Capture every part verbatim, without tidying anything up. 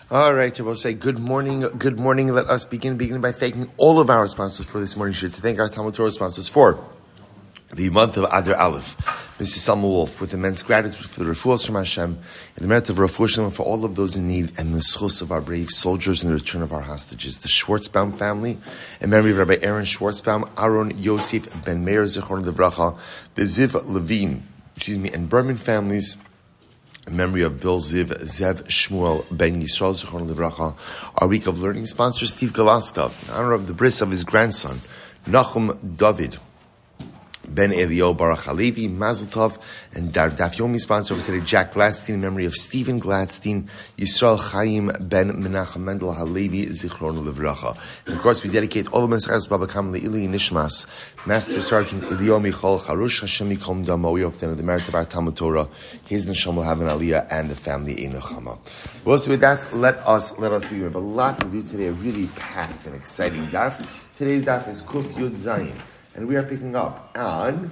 All right, we'll say good morning, good morning. Let us begin, beginning by thanking all of our sponsors for this morning. Should to thank our Talmud Torah sponsors for the month of Adar Aleph, Missus Salma Wolf, with immense gratitude for the refuahs from Hashem and the merit of refuah shalom for all of those in need, and the schus of our brave soldiers and the return of our hostages. The Schwartzbaum family, in memory of Rabbi Aaron Schwartzbaum, Aaron Yosef Ben Meir Zichron Livracha, the Ziv Levine, excuse me, and Berman families, in memory of Bill Ziv, Zev Shmuel Ben Yisrael Zichron Livracha. Our week of learning sponsor Steve Galaska, in honor of the bris of his grandson Nachum David Ben Elio Baruch Halevi, Mazel Tov, and Daf Yomi sponsor over today, Jack Gladstein, in memory of Stephen Gladstein, Yisrael Chaim Ben Menachem Mendel Halevi, Zichron Livracha. And of course, we dedicate all the Mesachas Baba Kam Le'ili Nishmas, Master Sergeant Elio Michal Charush Hashem Yikom Damo. We hope that the merit of our Talmud Torah, his Neshama will have an Aliyah, and the family Einachama. Well, so with that, let us let us begin. We have a lot to do today, a really packed and exciting daf. Today's daf is Kuf Yud Zayin. And we are picking up on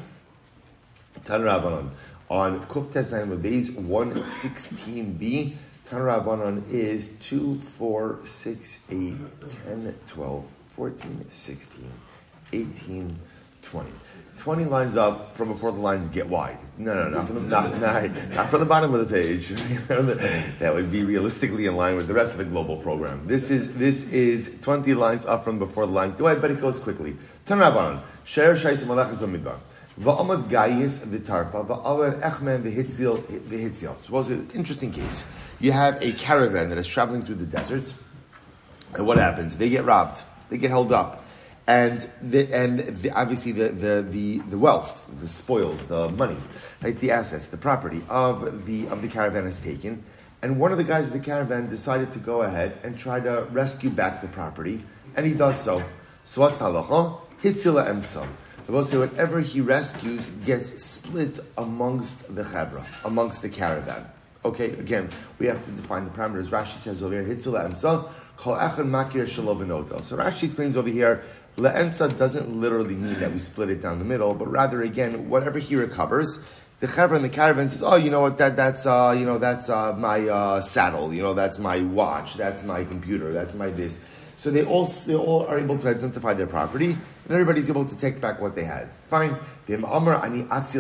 Tan Rabbanon on Kuf Tes Zayin Beis one sixteen b. Tan Rabbanon is two, four, six, eight, ten, twelve, fourteen, sixteen, eighteen, twenty. twenty lines up from before the lines get wide. No, no, not from the, not, not, not from the bottom of the page. That would be realistically in line with the rest of the global program. This is this is twenty lines up from before the lines get wide, but it goes quickly. Tan Rabbanon, Sher Shais Malachas Bamidbar, Va'amad Gayis V'Tarpa, Va'aver Echmen V'Hitzil V'Hitzil. So, was an interesting case. You have a caravan that is traveling through the deserts, and what happens? They get robbed. They get held up. And the, and the, obviously the, the, the, the wealth, the spoils, the money, right, the assets, the property of the of the caravan is taken. And one of the guys of the caravan decided to go ahead and try to rescue back the property, and he does so. So what's the halacha? Hitzila emsal. I will say whatever he rescues gets split amongst the chavra, amongst the caravan. Okay, again, we have to define the parameters. Rashi says over here, Hitzila emsal, kol echad makir shelo b'noto. So Rashi explains over here, le'emsa doesn't literally mean that we split it down the middle, but rather, again, whatever he recovers, the chavra in the caravan says, oh, you know what, that that's uh, you know that's uh, my uh, saddle, you know, that's my watch, that's my computer, that's my this. So they all they all are able to identify their property, and everybody's able to take back what they had. Fine. Let's say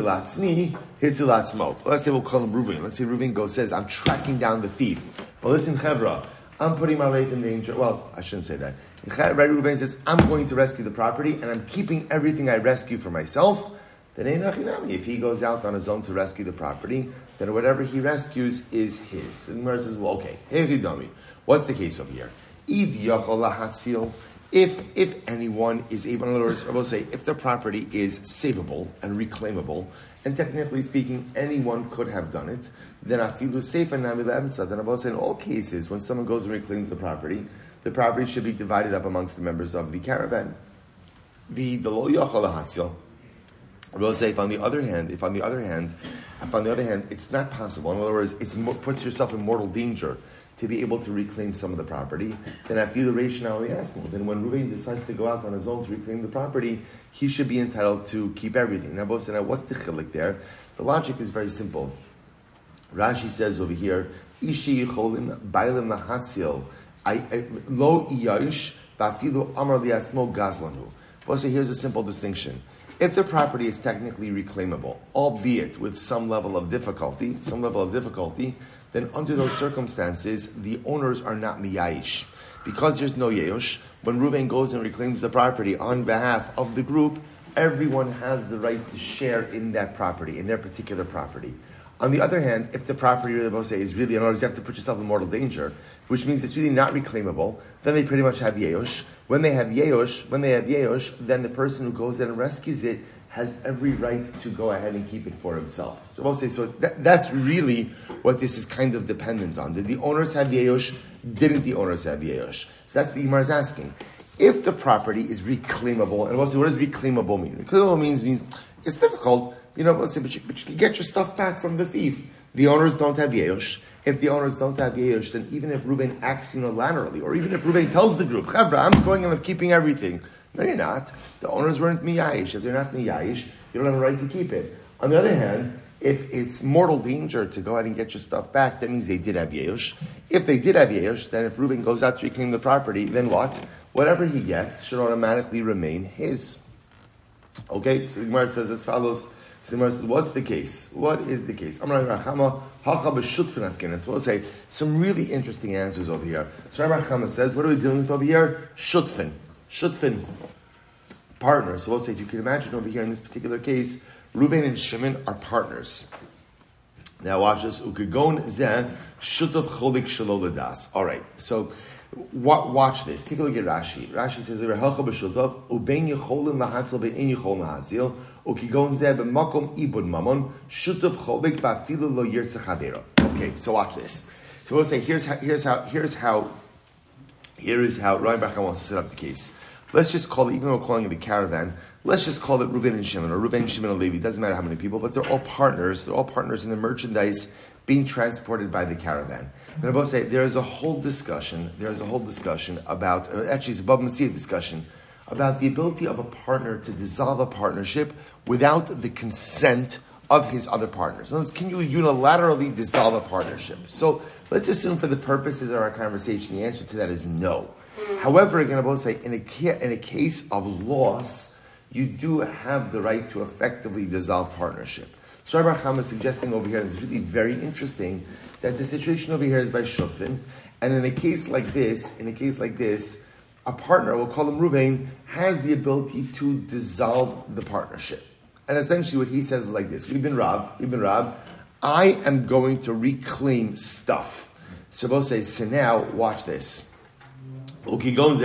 we'll call him Reuven. Let's say Reuven goes says, I'm tracking down the thief. But listen, Chevra, I'm putting my life in danger. Well, I shouldn't say that. Right, Reuven says, I'm going to rescue the property, and I'm keeping everything I rescue for myself. Then if he goes out on his own to rescue the property, then whatever he rescues is his. And Mara says, well, okay, hey, Ridami, what's the case over here? If if anyone is able, in other words, I will say, if the property is savable and reclaimable, and technically speaking, anyone could have done it, then afilu safe and nami. Then I will say, in all cases, when someone goes and reclaims the property, the property should be divided up amongst the members of the caravan. The the lo yachol hatzil. I will say, if on the other hand, if on the other hand, if on the other hand, it's not possible. In other words, it puts yourself in mortal danger to be able to reclaim some of the property, then I feel the rationale asking. Then when Reuven decides to go out on his own to reclaim the property, he should be entitled to keep everything. Now, both say, now what's the chilik there? The logic is very simple. Rashi says over here, Ishi yicholim bailim nahatzil lo iyash vafilu amar liatzmo gazlanu. Both say, here's a simple distinction. If the property is technically reclaimable, albeit with some level of difficulty, some level of difficulty, then under those circumstances, the owners are not miyayish. Because there's no yeyosh, when Reuven goes and reclaims the property on behalf of the group, everyone has the right to share in that property, in their particular property. On the other hand, if the property, really, say, is really, in other words, you have to put yourself in mortal danger, which means it's really not reclaimable, then they pretty much have yeyosh. When they have yeyosh, when they have yeyosh, then the person who goes in and rescues it has every right to go ahead and keep it for himself. So we'll say, so that, that's really what this is kind of dependent on. Did the owners have yeyosh? Didn't the owners have yeyosh? So that's the Gemara is asking. If the property is reclaimable, and we'll say, what does reclaimable mean? Reclaimable means, means it's difficult, you know, we'll say, but you, but you can get your stuff back from the thief. The owners don't have yeyosh. If the owners don't have yeyosh, then even if Reuven acts unilaterally, or even if Reuven tells the group, Chavra, I'm going and I'm keeping everything. No, you're not. The owners weren't miyayish. If they're not miyayish, you don't have a right to keep it. On the other hand, If it's mortal danger to go ahead and get your stuff back, that means they did have Yeush. If they did have Yeush, then if Reuben goes out to reclaim the property, then what? Whatever he gets should automatically remain his. Okay, so the Gemara says as follows. So the Gemara says, what's the case? What is the case? So we'll say some really interesting answers over here. So Rabbi Chama says, what are we dealing with over here? Shutfin. Shutfin. Partners. So we'll say, if you can imagine over here in this particular case, Reuben and Shimon are partners. Now watch this. Ukegon zeh shutav cholik shelo ledas. All right. So watch this. Take a look at Rashi. Rashi says, "Rehalcha b'shutav ubein yecholim lahatzil bein yechol lahatzil ukegon zeh b'makom ibud mamon shutav cholik va'afilu lo yirtzeh chavero." Okay. So watch this. So we'll say, here's how. Here's how. Here's how. Here is how Ryan Bacha wants to set up the case. Let's just call it, even though we're calling it a caravan, let's just call it Reuven and Shimon, or Reuven and Shimon and Levi. It doesn't matter how many people, but they're all partners. They're all partners in the merchandise being transported by the caravan. Then I both say there is a whole discussion. There is a whole discussion about, actually, it's above Mitzvah discussion about the ability of a partner to dissolve a partnership without the consent of his other partners. In other words, can you unilaterally dissolve a partnership? So let's assume, for the purposes of our conversation, the answer to that is no. However, again, I both say in a in a case of loss, you do have the right to effectively dissolve partnership. So Rabbi Chama is suggesting over here, and it's really very interesting, that the situation over here is by Shutfin, and in a case like this, in a case like this, a partner, we'll call him Ruvain, has the ability to dissolve the partnership. And essentially what he says is like this: we've been robbed, we've been robbed, I am going to reclaim stuff. So both say, so now, watch this. Amar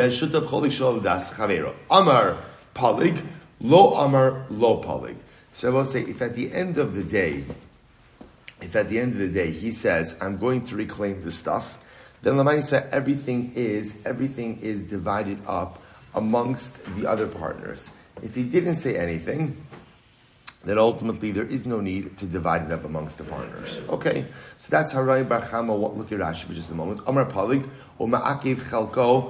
palig, lo amar lo palig. So I will say, if at the end of the day, if at the end of the day he says, I'm going to reclaim the stuff, then Lamaisa, everything is, everything is divided up amongst the other partners. If he didn't say anything, then ultimately there is no need to divide it up amongst the partners. Okay, so that's how Rai Bar Chama, look at Rashi for just a moment. Amar palig, o ma'akiv chalko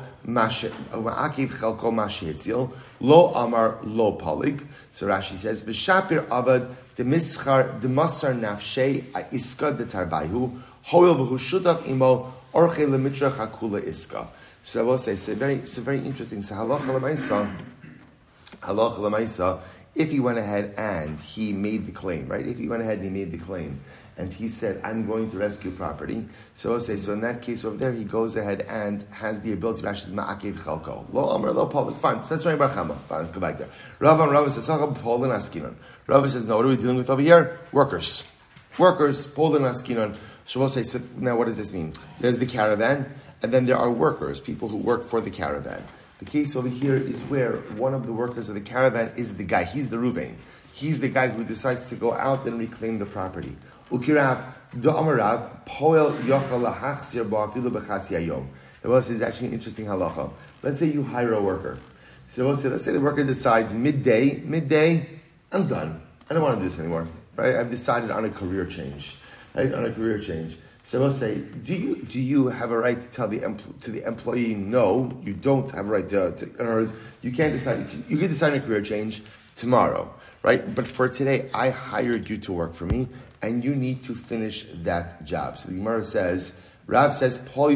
mashihitzil, lo amar lo palig. So Rashi says, v'shapir avad demischar demasar nafshei iska detarvayu hoil v'hu shutav imo orche lemitra chakula iska. So I will say, it's a very, it's a very interesting. So halacha l'maisa, halacha l'maisa. If he went ahead and he made the claim, right? If he went ahead and he made the claim, and he said, I'm going to rescue property, so I'll say, so in that case over there, he goes ahead and has the ability to actually ma'akev chalko. Lo amar, lo public. Fine. So that's right, Bar Chama. Fine, let's go back there. Rav and Rav says, Paul and Askinon. Rav says, no, what are we dealing with over here? Workers. Workers, Paul and Askinon. So we'll say, so now what does this mean? There's the caravan, and then there are workers, people who work for the caravan. The case over here is where one of the workers of the caravan is the guy. He's the Ruvain. He's the guy who decides to go out and reclaim the property. Ukirav do'amarav poel yochal lahachzir ba'afilu b'chatzi hayom. The Rebbe says actually an interesting halacha. Let's say you hire a worker. So the Rebbe says, let's say the worker decides midday, midday, I'm done. I don't want to do this anymore. Right? I've decided on a career change. Right? On a career change. So I'll say, do you do you have a right to tell the empl- to the employee no? You don't have a right to. to in other words, you can't decide. You can, you can decide on a career change tomorrow, right? But for today, I hired you to work for me, and you need to finish that job. So the Gemara says, Rav says, Paul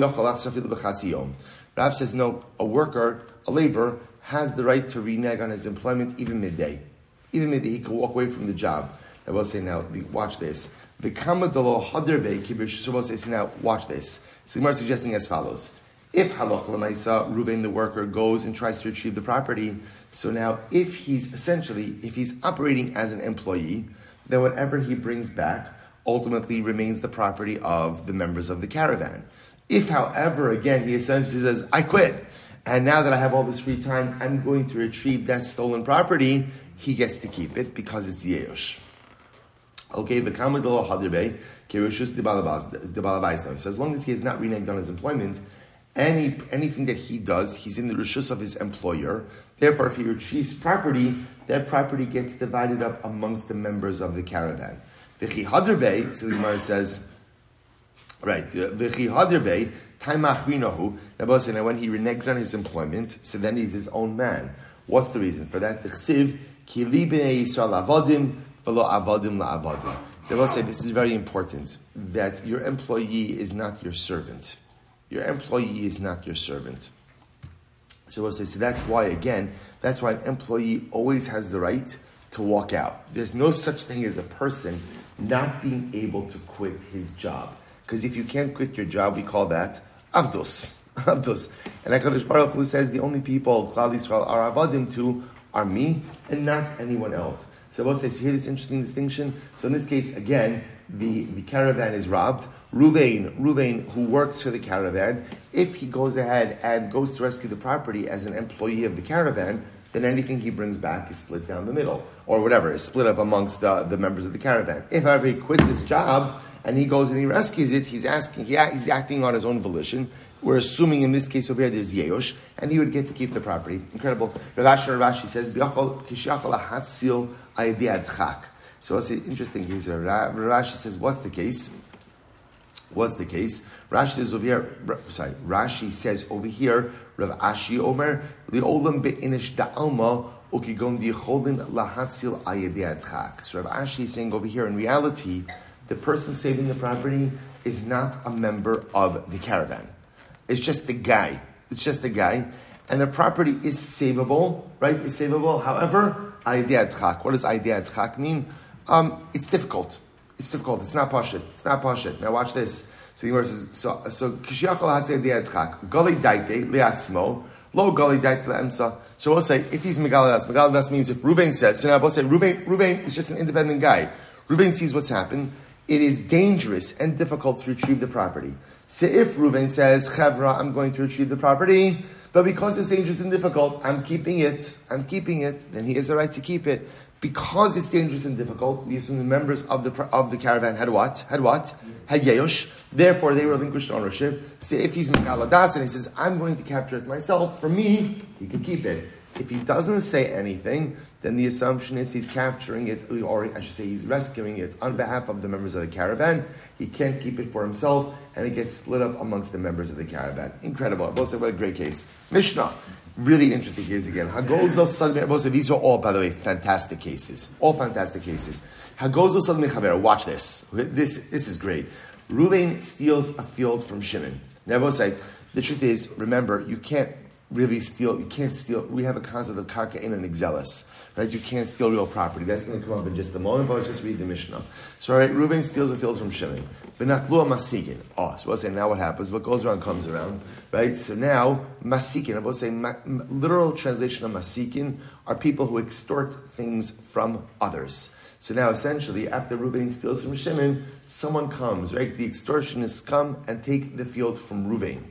Rav says, no, a worker, a laborer, has the right to renege on his employment even midday, even midday. He can walk away from the job. I will say now, watch this. The kamadalo haderbe kibish supposed to say now. Watch this. So the Gemara is suggesting as follows: if halach l'maisa Reuven the worker goes and tries to retrieve the property, so now if he's essentially if he's operating as an employee, then whatever he brings back ultimately remains the property of the members of the caravan. If, however, again he essentially says, "I quit, and now that I have all this free time, I'm going to retrieve that stolen property," he gets to keep it because it's yeush. Okay, the kamadolo hadirbe kirushus de balabais. So as long as he has not reneged on his employment, any anything that he does, he's in the rishus of his employer. Therefore, if he retrieves property, that property gets divided up amongst the members of the caravan. The chihadirbe, so the Gemara says, right? The chihadirbe taimachrinahu. Now, when he reneges on his employment, so then he's his own man. What's the reason for that? The chsiv ki li bnei Yisrael avodim. He They will say this is very important, that your employee is not your servant. Your employee is not your servant. So we'll say, so that's why, again, that's why an employee always has the right to walk out. There's no such thing as a person not being able to quit his job. Because if you can't quit your job, we call that avdos. Avdos. And HaKadosh Baruch Hu says the only people Klal Yisrael are avadim to are me and not anyone else. So we'll say, so here's this interesting distinction. So in this case, again, the, the caravan is robbed. Ruvain, Ruvain, who works for the caravan, if he goes ahead and goes to rescue the property as an employee of the caravan, then anything he brings back is split down the middle, or whatever, is split up amongst the, the members of the caravan. If, however, he quits his job and he goes and he rescues it, he's asking, he, he's acting on his own volition. We're assuming in this case over here there's Yeosh, and he would get to keep the property. Incredible. Rashi Rashi says, "B'yachol kishachol ahatzil aydi adchak." So it's an interesting case. Rashi says, "What's the case? What's the case?" Rashi says over here. Sorry, Rashi says over here. Rav Ashi Omer li'olam be'inish da'alma ukigon di'cholin lahatzil aydi adchak. So Rav Ashi is saying over here, in reality, the person saving the property is not a member of the caravan. It's just a guy. It's just a guy. And the property is savable, right? It's savable. However, Aidei Adchak. What does Aidei Adchak mean? Um, it's difficult. It's difficult. It's not pashut. It's not pashut. Now watch this. So the Gemara says, so, so, Kishiyachol Hatzei Aidei Adchak. Gali Daite Leatzmo. Lo Gali Daite Le'emsa. So we'll say, if he's Megaladas, Megaladas means if Ruvain says, so now we'll say, Ruvain, Ruvain is just an independent guy. Ruvain sees what's happened. It is dangerous and difficult to retrieve the property. So if Reuven says, Chavra, I'm going to retrieve the property, but because it's dangerous and difficult, I'm keeping it, I'm keeping it, then he has the right to keep it. Because it's dangerous and difficult, we assume the members of the of the caravan had what? Had what? Had Yeosh. Therefore, they relinquished ownership. So if he's Megaladas and he says, I'm going to capture it myself, for me, he can keep it. If he doesn't say anything, then the assumption is he's capturing it, or I should say he's rescuing it on behalf of the members of the caravan. He can't keep it for himself, and it gets split up amongst the members of the caravan. Incredible. What a great case. Mishnah. Really interesting case again. These are all, by the way, fantastic cases. All fantastic cases. Watch this. This, this is great. Reuven steals a field from Shimon. Now, the truth is, remember, you can't really steal, you can't steal, we have a concept of karka in an exelis, right? You can't steal real property. That's going to come up in just a moment, but let's just read the Mishnah. So, all right, Reuven steals a field from Shimon. Benaklu masigin. Oh, so we'll say now what happens? What goes around comes around, right? So now, masikin, I will say, ma, literal translation of masikin are people who extort things from others. So now, essentially, after Reuven steals from Shimon, someone comes, right? The extortionists come and take the field from Reuven.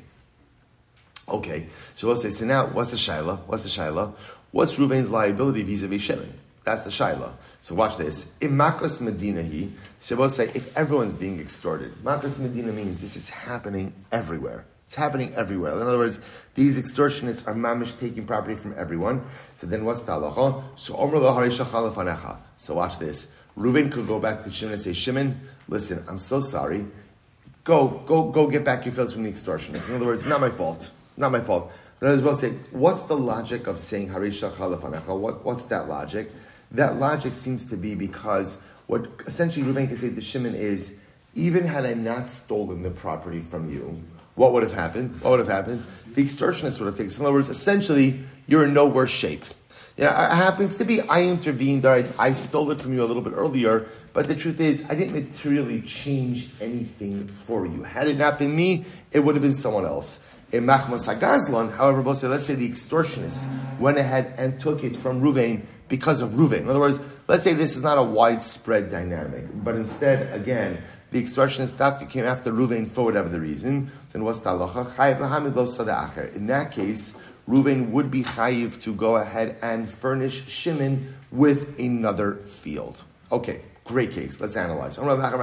Okay, so we'll say, so now, what's the shaila? What's the shaila? What's Reuven's liability vis-a-vis Shimon? That's the shaila. So watch this. In Makos Medina, he, so we'll say, if everyone's being extorted, Makos Medina means this is happening everywhere. It's happening everywhere. In other words, these extortionists are mamish taking property from everyone. So then what's the halacha? So Omer lo harisha chalafanecha. So watch this. Reuven could go back to Shimon and say, Shimon, listen, I'm so sorry. Go, go, go get back your fields from the extortionists. In other words, not my fault. Not my fault. But I was about to say, what's the logic of saying harisha chalafanecha? What, what's that logic? That logic seems to be because what essentially Reuven can say to Shimon is, even had I not stolen the property from you, what would have happened? What would have happened? The extortionists would have taken. So in other words, essentially, you're in no worse shape. Yeah, it happens to be I intervened, all right, I stole it from you a little bit earlier, but the truth is, I didn't materially change anything for you. Had it not been me, it would have been someone else. In Machmas HaGazlan, however, let's say the extortionists went ahead and took it from Reuven because of Reuven. In other words, let's say this is not a widespread dynamic, but instead, again, the extortionist Dafka came after Reuven for whatever the reason, then what's the halacha? In that case, Reuven would be chayiv to go ahead and furnish Shimon with another field. Okay, great case. Let's analyze.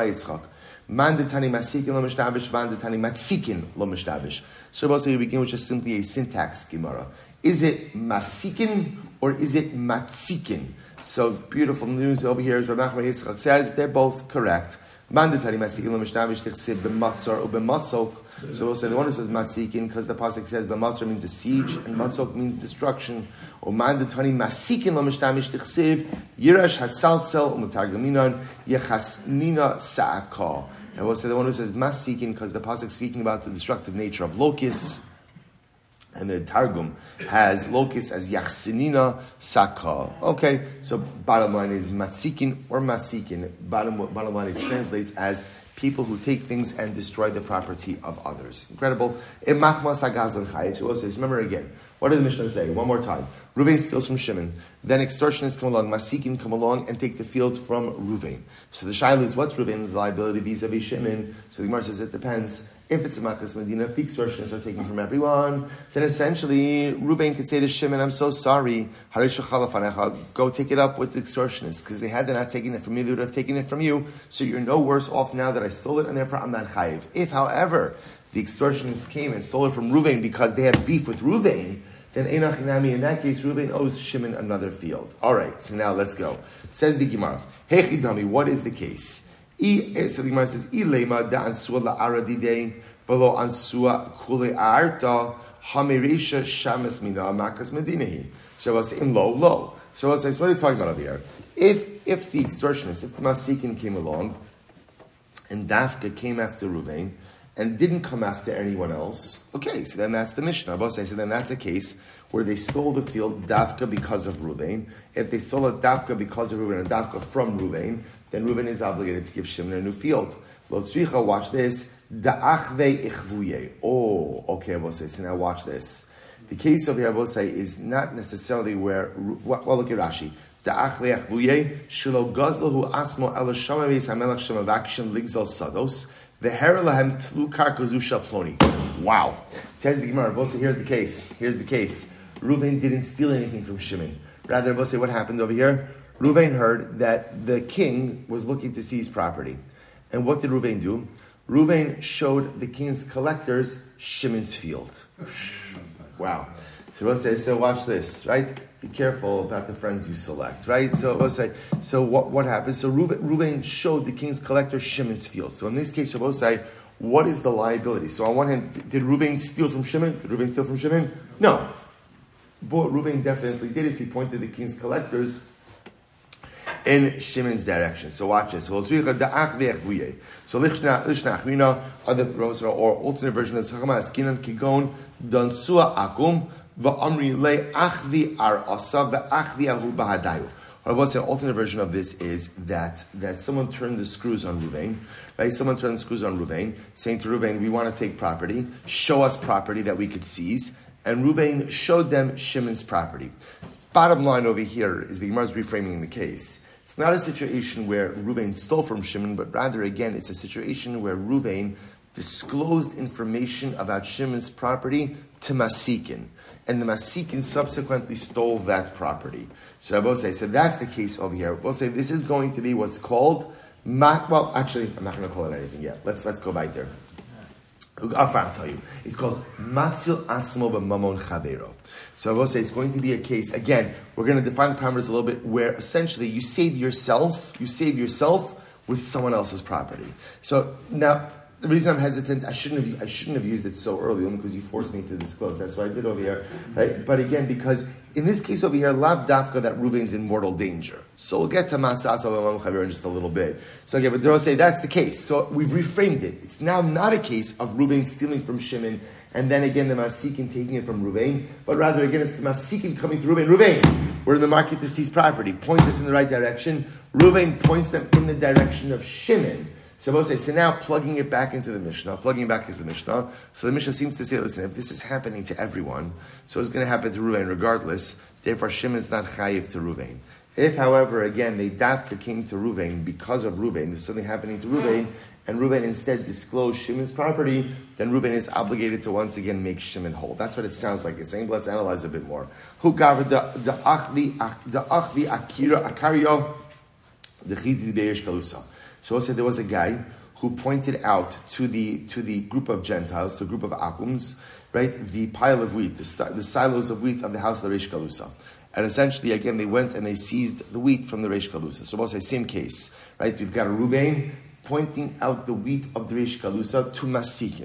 Mandatani masikin lo mishtabish, mandatani matzikin lo mishtabish. So we'll say we begin with just simply a syntax gemara. Is it masikin or is it matzikin? So beautiful news over here is Rav Nachman Yitzchak says they're both correct. Mandatani matzikin lo mishtabish tichsib b'matzor u'b'matzok So we'll say the one who says Matzikin, because the pasuk says B'matzor means a siege, and Matzok means destruction. Or mandatani Masikin lo mishtamish tichsiv, Yirash hatsalsel u'mutargaminon, Yechasnina sa'aka. And we'll say the one who says Masikin, because the pasuk speaking about the destructive nature of locusts. And the Targum has locust as Yachsinina Saka. Okay, so bottom line is Matzikin or Masikin. Bottom, bottom line, it translates as people who take things and destroy the property of others. Incredible. Remember again, what did the Mishnah say? One more time. Ruvain steals from Shimon. Then extortionists come along, Masikin come along and take the fields from Ruvain. So the shaila is, what's Ruvain's liability vis-a-vis Shimon? So the Gemara says it depends. If it's a Makas Medina, if the extortionists are taking from everyone, then essentially Ruvain could say to Shimon, I'm so sorry, go take it up with the extortionists, because they had to not taking it from me, they would have taken it from you, so you're no worse off now that I stole it, and therefore I'm not chayiv. If, however, the extortionists came and stole it from Ruvain because they had beef with Ruvain, then Einach Inami, in that case, Ruvain owes Shimon another field. Alright, so now let's go. Says the Gemara, Hechidami, what is the case? So the Gemara says, "Ilema da ansua la aradide, velo ansua kule arta hamirisha shamas mina makas medinahi." So I say, "In low, low." So I say, "So what are you talking about over here? If if the extortionist, if the Masikin came along, and Dafka came after Ruvain, and didn't come after anyone else, okay, so then that's the Mishnah. I say, so then that's a case where they stole the field Dafka because of Ruvain. If they stole it Dafka because of Ruvain and Dafka from Ruvain, then Ruvain is obligated to give Shimon a new field. Lo tzricha, watch this. Da'achve ichvuye. Oh, okay, I will say. So now watch this. The case over here, I will say, is not necessarily where, well, look at Rashi. Da'achve ichvuye, shelo gazlahu asmo ela shamavis hamelach shamavakshin ligzal sados, ve'her lahem tlu karkazu shaploni. Wow. Says the Gemara, I will say, here's the case. Here's the case. Ruvain didn't steal anything from Shimon. Rather, I will say, what happened over here? Ruvain heard that the king was looking to seize property. And what did Ruvain do? Ruvain showed the king's collectors Shimon's field. Wow. So we'll say, so watch this, right? Be careful about the friends you select, right? So we'll say, so what, what happened? So Ruvain, Ruvain showed the king's collector Shimon's field. So in this case, we'll say, what is the liability? So on one hand, did Ruvain steal from Shimon? Did Ruvain steal from Shimon? No. But Ruvain definitely did is he pointed the king's collectors in Shimon's direction. So watch this. So lishna achrina, other rows or alternate version of Chachama Askinan Kigon Dansua Akum va'amri le achvi ar asa va'achvi ahu bahadayu. What I will say, an alternate version of this is that that someone turned the screws on Ruvain, right? Someone turned the screws on Ruvain, saying to Ruvain, we want to take property, show us property that we could seize, and Ruvain showed them Shimon's property. Bottom line over here is the Gemara is reframing the case. It's not a situation where Ruvain stole from Shimon, but rather, again, it's a situation where Ruvain disclosed information about Shimon's property to Masikin, and the Masikin subsequently stole that property. So I will say, so that's the case over here. We'll say this is going to be what's called, well, actually, I'm not going to call it anything yet. Let's let's go back there. I'll tell you. It's called Matzil Asmo B'Mamon Chavero. So I will say it's going to be a case, again, we're going to define the parameters a little bit, where essentially you save yourself, you save yourself with someone else's property. So now, the reason I'm hesitant, I shouldn't have I shouldn't have used it so early, only because you forced me to disclose. That's what I did over here. Right? But again, because in this case over here, Lav Dafka, that Ruvain's in mortal danger. So we'll get to Matzah Asmo B'Mamon Chavero in just a little bit. So again, but they'll say that's the case. So we've reframed it. It's now not a case of Ruvain stealing from Shimon, and then again the Masikin taking it from Ruvain, but rather again it's the Masikin coming to Ruvain. Ruvain, we're in the market to seize property. Point us in the right direction. Ruvain points them in the direction of Shimon. So we'll say, so now plugging it back into the Mishnah, plugging it back into the Mishnah. So the Mishnah seems to say, listen, if this is happening to everyone, so it's going to happen to Ruvain regardless. Therefore, Shimon's not chayiv to Ruvain. If, however, again, they dafka came to Ruvain because of Ruvain, there's something happening to Ruvain, and Ruvain instead disclosed Shimon's property, then Ruvain is obligated to once again make Shimon whole. That's what it sounds like it's saying, but let's analyze a bit more. Who gathered the the achvi the achvi akira akario the chiti beish kalusa. So we'll say there was a guy who pointed out to the to the group of Gentiles, to the group of Akums, right, the pile of wheat, the, the silos of wheat of the house of the Reish Kalusa. And essentially, again, they went and they seized the wheat from the Reish Kalusa. So we'll say, same case, right? We've got a Ruvain pointing out the wheat of the Reish Kalusa to Masikin.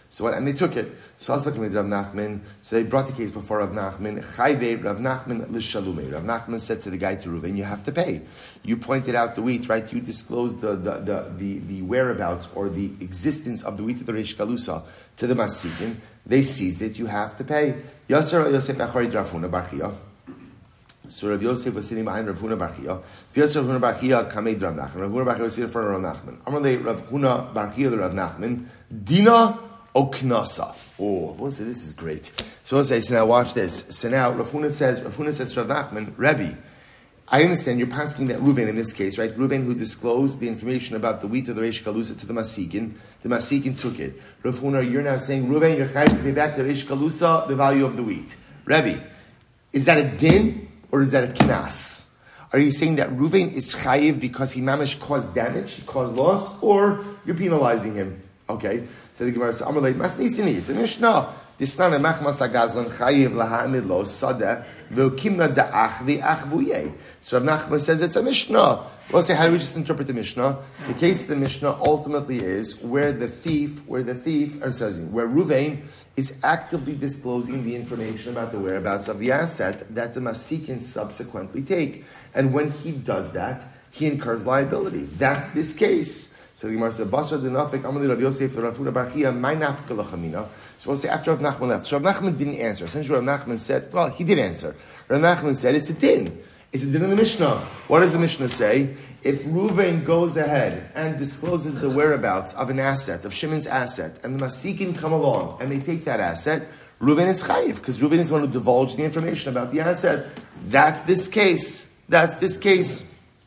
So what, and they took it. So Rav Nachman, so they brought the case before Rav Nachman. Chayve Rav Nachman l'shalume. Rav Nachman said to the guy to Reuven, you have to pay. You pointed out the wheat, right? You disclosed the the the, the, the whereabouts or the existence of the wheat of the Reish Galusa to the Masikin. They seized it. You have to pay. Yasser Yosef Achari Rav Huna bar Chiya. So Rav Yosef was sitting behind Rav Huna bar Chiya. Yosef Rav Huna bar Chiya kamed Rav Nachman. Rav Huna bar Chiya was sitting in front of Rav Nachman. Amalei Rav Huna bar Chiya Rav Nachman. Dina o knasa. Oh, we'll say this is great. So we'll say, so now watch this. So now Rav Huna says, Rav Huna says to Rav Nachman, Rebbe, I understand you're passing that Reuven in this case, right? Reuven who disclosed the information about the wheat of the Reish Galusa to the Masikin. The Masikin took it. Rav Huna, you're now saying, Reuven, you're chayav to pay back the Reish Galusa, the value of the wheat. Rebbe, is that a din or is that a knas? Are you saying that Reuven is chayiv because he mamish caused damage, he caused loss, or you're penalizing him? Okay. So the Gemara says, Amalei Masnisini, it's a Mishnah. Disnana Machmas Agazlan Chayiv Lahamid Lo Sada Vilkimna Da'achli Achvuye. So Rav Nachman says it's a Mishnah. We'll say, how do we just interpret the Mishnah? The case of the Mishnah ultimately is where the thief, where the thief, or says where Reuven is actively disclosing the information about the whereabouts of the asset that the Masikin subsequently take. And when he does that, he incurs liability. That's this case. So the Gemara says, Basra denafik Amalei Rav Yosef Rav Huna bar Chiya my nafka lachamina. So we'll say after Rav Nachman left. So Rav Nachman didn't answer. Essentially Rav Nachman said, well, he did answer. Rav Nachman said, it's a din. It's a din in the Mishnah. What does the Mishnah say? If Reuven goes ahead and discloses the whereabouts of an asset, of Shimon's asset, and the Masikin come along and they take that asset, Reuven is chayiv, because Reuven is the one who divulged the information about the asset. That's this case. That's this case.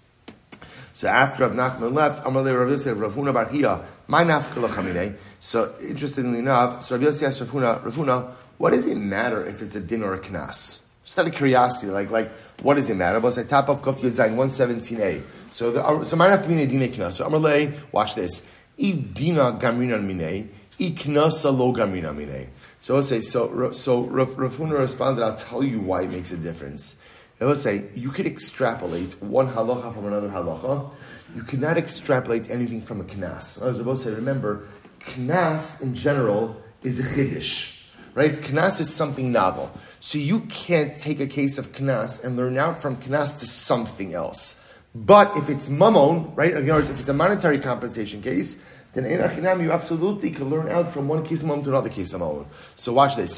So after Rav Nachman left, Amalei Rav Yosef Rav Huna bar Chiya, my nafka lachamine. So interestingly enough, so Rav Yosef asked Rav Huna, Rav Huna, what does it matter if it's a din or a knas? Just out of curiosity, like, like, what does it matter? But it's like top of Kof Yud Zayin one seventeen a. So the so my nafka mine dina knas. So Amalei, watch this. I dina gamrina mine, I knasa lo gamrina mine. So let's say so. So Rav, Rav Huna responded, I'll tell you why it makes a difference. Now let's say, you could extrapolate one halacha from another halacha. You cannot extrapolate anything from a knas. I was about to say, remember, knas in general is a chiddush, right? Knas is something novel. So you can't take a case of knas and learn out from knas to something else. But if it's mamon, right? In other words, if it's a monetary compensation case, then in Achinam you absolutely can learn out from one case of mamon to another case of mamon. So watch this. So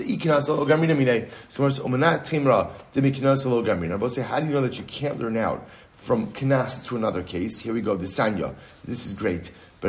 say, how do you know that you can't learn out from knas to another case? Here we go. The Sanya. This is great. So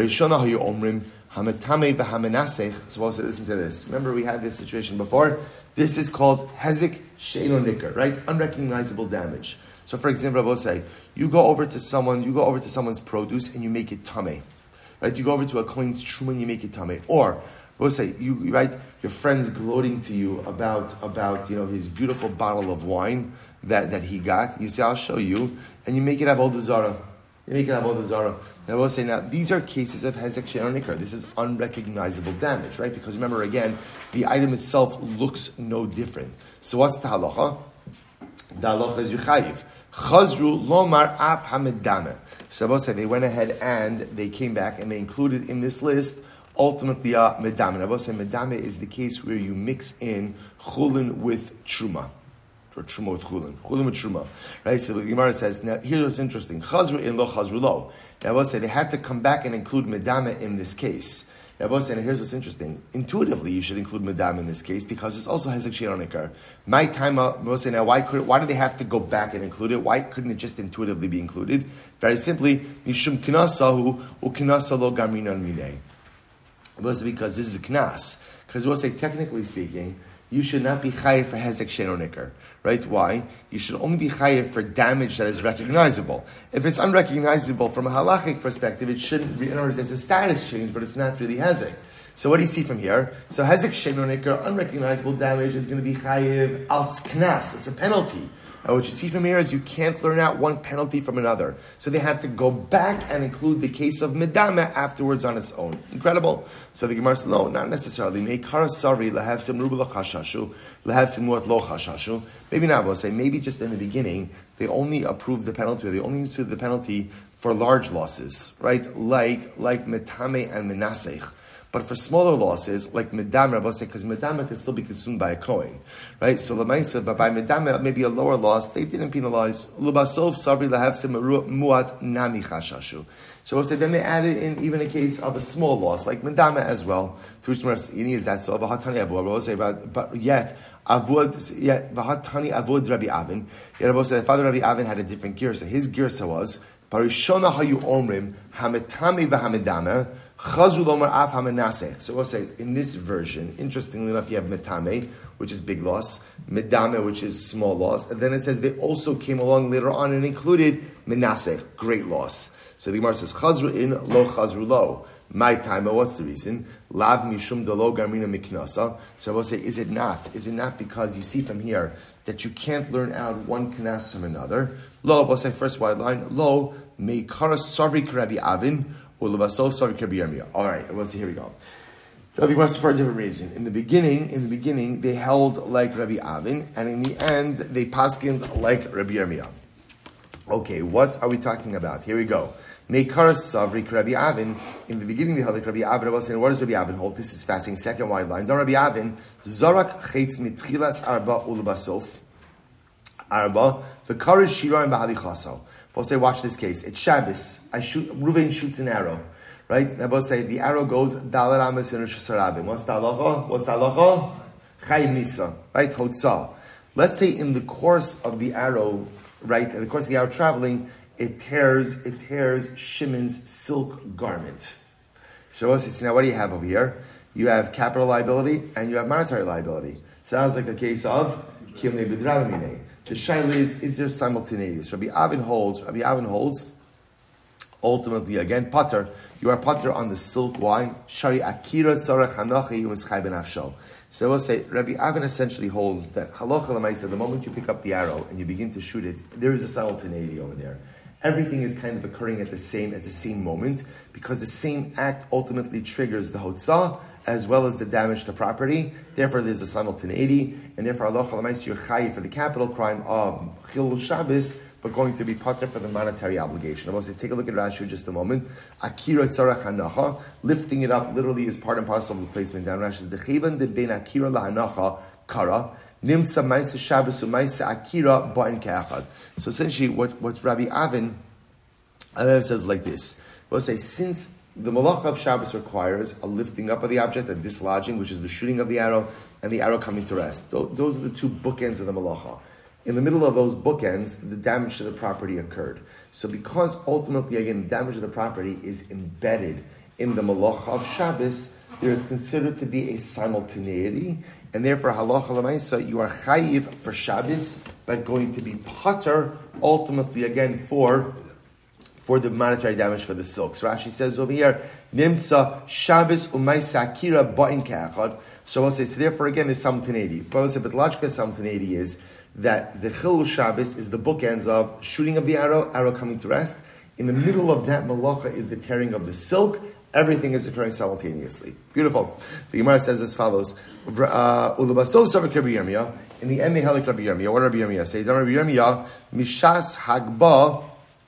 we'll say, listen to this. Remember, we had this situation before. This is called hezek she'eino nikar, right? Unrecognizable damage. So, for example, I will say, you go over to someone, you go over to someone's produce and you make it tameh. Right, you go over to a coin's truma and you make it tameh. Or, we'll say, you right, your friend's gloating to you about about you know his beautiful bottle of wine that, that he got. You say, I'll show you, and you make it have all the zara. You make it have all the zara. Now we'll say, now these are cases of hezek she'eino nikar. This is unrecognizable damage, right? Because remember again, the item itself looks no different. So what's the halacha? The halacha is yuchayiv. Chazru lomar af hamedame. Shabbos said they went ahead and they came back and they included in this list ultimately a uh, medame. Shabbos said medame is the case where you mix in chulin with truma. Or truma with chulin. Chulin with truma. Right? So the Gemara says, now here's what's interesting. Chazru in lo, chazru lo. Shabbos said they had to come back and include medame in this case. Rabbi said, here's what's interesting. Intuitively, you should include Madam in this case because it also has a She'eino Nikar. My time, Rabbi said, now why could, why do they have to go back and include it? Why couldn't it just intuitively be included? Very simply, Mishum Knasahu u Knasa lo Gaminan Minei. Because this is a Knas. Because we'll say, technically speaking, you should not be chayiv for hezek she'eino nikar. Right? Why? You should only be chayiv for damage that is recognizable. If it's unrecognizable from a halachic perspective, it shouldn't be, in other words, it's a status change, but it's not really hezek. So what do you see from here? So hezek she'eino nikar, unrecognizable damage, is going to be chayiv al knas. It's a penalty. And what you see from here is you can't learn out one penalty from another. So they had to go back and include the case of medame afterwards on its own. Incredible. So the Gemara said, no, not necessarily. Maybe not. We'll say, maybe just in the beginning, they only approved the penalty, or they only instituted the penalty for large losses, right? Like, like metame and menasech. But for smaller losses, like medama, Rabbi say, because medama can still be consumed by a kohen, right? So lemaisa, but by medama, maybe a lower loss, they didn't penalize. Lubasov savri lahevse muat nami chashashu. So we'll say then they added in even a case of a small loss, like medama as well. To which Marsini is that so? Vahatani avud. We'll say about, but yet avud, yet vahatani avud Rabbi Avin. Yet Rabbi say the father Rabbi Avin had a different girsa. His girsa was parishona hayu omrim hametami v'hamedama. So we'll say, in this version, interestingly enough, you have metame, which is big loss, medame, which is small loss, and then it says they also came along later on and included menaseh, great loss. So the Gemara says, chazru in, lo chazru lo. My time, what's the reason? Lab mishum delo garmina miknasa. So we'll say, is it not? Is it not because you see from here that you can't learn out one knas from another? Lo, we'll say, first wide line, lo, meikara sarvik Rabbi Avin, all right, well, see, here we go. So the Gemara for a different reason. In the beginning, in the beginning, they held like Rabbi Avin, and in the end, they paskined like Rabbi Yirmiyah. Okay, what are we talking about? Here we go. Meikar Savrik Rabbi Avin. In the beginning, they held like Rabbi Avin. I was saying, what does Rabbi Avin hold? This is fasting, second wide line. Don Rabbi Avin, Zarak Chetz Mitchilas Arba Ulubasof. Arba, the Karish Shira and Bahali Chaso. We'll say, watch this case. It's Shabbos. I shoot. Reuven shoots an arrow, right? Now we'll say the arrow goes Dalar Ames and Rosh Hashanah. What's the halacha? What's the halacha? Chayim Nisa, right? Hotzah. Let's say in the course of the arrow, right? In the course of the arrow traveling, it tears. It tears Shimon's silk garment. So we'll say, now what do you have over here? You have capital liability and you have monetary liability. Sounds like a case of Kimnei B'Dravimine. The shaila is, is there simultaneous? Rabbi Avin holds, Rabbi Avin holds, ultimately, again, pater, you are pater on the silk. Why? Shari akira tzarech hanachi u'mischai ben afsho. So we'll say, Rabbi Avin essentially holds that halacha l'maisa, the moment you pick up the arrow and you begin to shoot it, there is a simultaneity over there. Everything is kind of occurring at the same at the same moment because the same act ultimately triggers the hotzah as well as the damage to property. Therefore, there's a simultaneity, and therefore, Allah Chalamais, you're chayiv for the capital crime of Chilul Shabbos, but going to be pater for the monetary obligation. I want to take a look at Rashi in just a moment. Akira tzarech hanacha, lifting it up literally is part and parcel of the placement down. Rashi says, Dechivan de ben akira lahanacha kara, nimsa maisa Shabbos u'maisa akira ba'in ke'achad. So essentially, what, what Rabbi Avin uh, says like this. We'll say, since the malacha of Shabbos requires a lifting up of the object, a dislodging, which is the shooting of the arrow, and the arrow coming to rest. Those are the two bookends of the malacha. In the middle of those bookends, the damage to the property occurred. So because ultimately, again, the damage to the property is embedded in the malacha of Shabbos, there is considered to be a simultaneity, and therefore, halacha l'maisa, you are chayiv for Shabbos, but going to be pater, ultimately, again, for for the monetary damage for the silks. Rashi says over here, Nimsa Shabbos u'maisa akira ba'in ke'achad. So I'll say, so therefore again, there's simultaneity. But I'll say, but the logical simultaneity is that the Chilul Shabbos is the bookends of shooting of the arrow, arrow coming to rest. In the middle of that malacha is the tearing of the silk. Everything is occurring simultaneously. Beautiful. The Gemara says as follows, Ulubasov Savik Rabbi Yirmiyah, in the end they held like Rabbi Yirmiyah. What did Rabbi Yirmiyah say? Rabbi Yirmiyah, Mishas Hagba,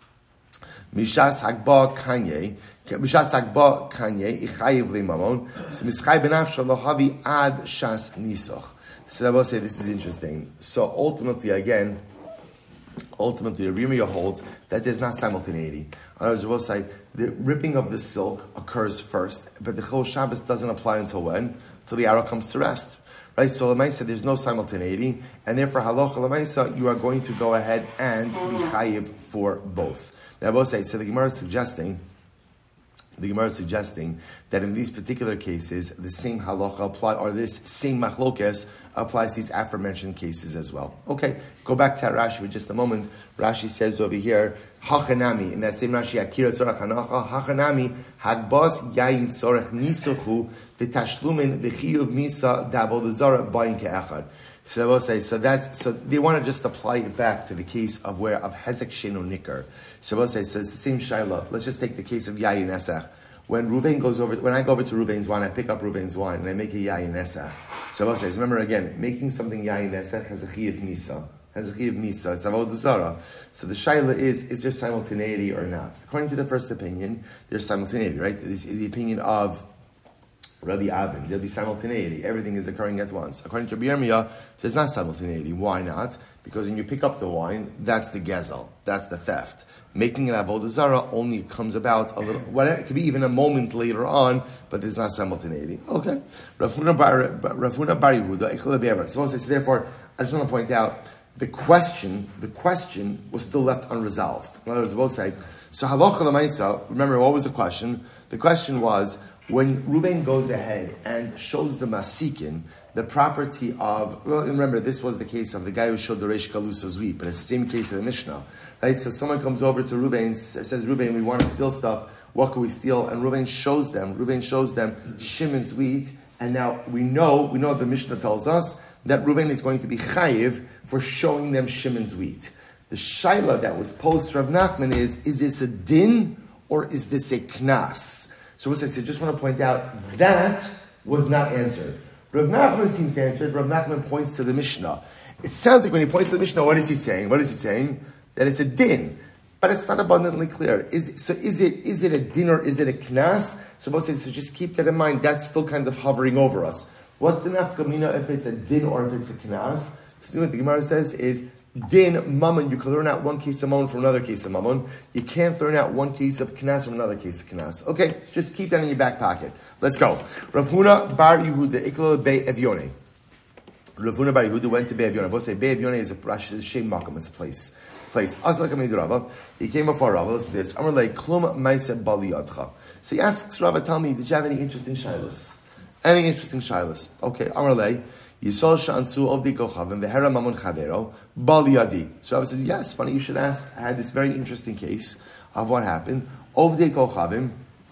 Mishas Hagba Kanye, Mishas Hagba Kanye, Ichayiv Limamon, Mischai Benafsha Lohavi Ad Shas Nisoch. So I will say this is interesting. So ultimately, again, ultimately, Rabbi Yirmiyah holds that there's not simultaneity. In other words, we'll say the ripping of the silk occurs first, but the Chilul Shabbos doesn't apply until when? Until the arrow comes to rest. Right? So Lamaisa, there's no simultaneity, and therefore halacha Lamaisa, you are going to go ahead and be chayiv for both. Now I will say, so the Gemara is suggesting, the Gemara is suggesting that in these particular cases, the same halacha apply, or this same machlokes applies to these aforementioned cases as well. Okay, go back to Rashi for just a moment. Rashi says over here, Hachanami, in that same Rashi, Akira Tzorach Hanacha, Hachanami, Hagbas Yayin Tzorach Nisochu, V'tashlumin V'chiyuv Misa Davodazara Bayin Ke'achad. So I will say, so that's, so they want to just apply it back to the case of where, of Hezek Sheno Nikar. So I will say, so it's the same Shaila. Let's just take the case of Yayin Esach. When Ruvain goes over, when I go over to Ruvain's wine, I pick up Ruvain's wine and I make a Yayin Esach. So I will say, remember again, making something Yayin Esach has a Chiyav Misa. Has a Chiyav Misa. It's Avodah Zarah. So the Shaila is, is there simultaneity or not? According to the first opinion, there's simultaneity, right? The, the opinion of Rabbi Avin, there'll be simultaneity. Everything is occurring at once. According to Rabbi Yirmiyah, there's not simultaneity. Why not? Because when you pick up the wine, that's the gezel. That's the theft. Making an avodah zarah only comes about a little, well, it could be even a moment later on, but there's not simultaneity. Okay. Rav Huna bar Yehuda, so therefore, I just want to point out, the question, the question was still left unresolved. In other words, both say, so halacha l'maisa, remember what was the question? The question was, when Reuben goes ahead and shows the masikin the property of, well, remember this was the case of the guy who showed the Reish Galusa's wheat, but it's the same case of the Mishnah. Right? So someone comes over to Reuben and says, Reuben, we want to steal stuff. What can we steal? And Reuben shows them, Reuben shows them Shimon's wheat. And now we know, we know the Mishnah tells us that Reuben is going to be chayiv for showing them Shimon's wheat. The shaila that was posed to Rav Nachman is, is this a din or is this a knas? So what I say, just want to point out, that was not answered. Rav Nachman seems to answer it. Rav Nachman points to the Mishnah. It sounds like when he points to the Mishnah, what is he saying? What is he saying? That it's a din. But it's not abundantly clear. Is, so is it is it a din or is it a knas? So both say, so just keep that in mind. That's still kind of hovering over us. What's the nafkamina if it's a din or if it's a knas? So what the Gemara says is, din, mammon, you can learn out one case of mammon from another case of mammon. You can't learn out one case of knas from another case of knas. Okay, just keep that in your back pocket. Let's go. Rav Huna bar Yehuda, Iklal Bei Evyone. Rav Huna bar Yehuda went to Bei Evyone. Both say Bei Evyone is a Rashi, is Shem Makam, it's a place. It's a place. Asla Kamid Rava. He came before Rava. Listen to this. Amar Lei, Klum Maise Bali Yadcha. So he asks Rava, tell me, did you have any interesting shilas? Any interesting shilas? Okay, Amar Lei. Yisol Shansu of the Kochavim, the Hera Mamun Chavero, Bali Yadi. So Rava says, yes, funny you should ask. I had this very interesting case of what happened. Of the Kochavim,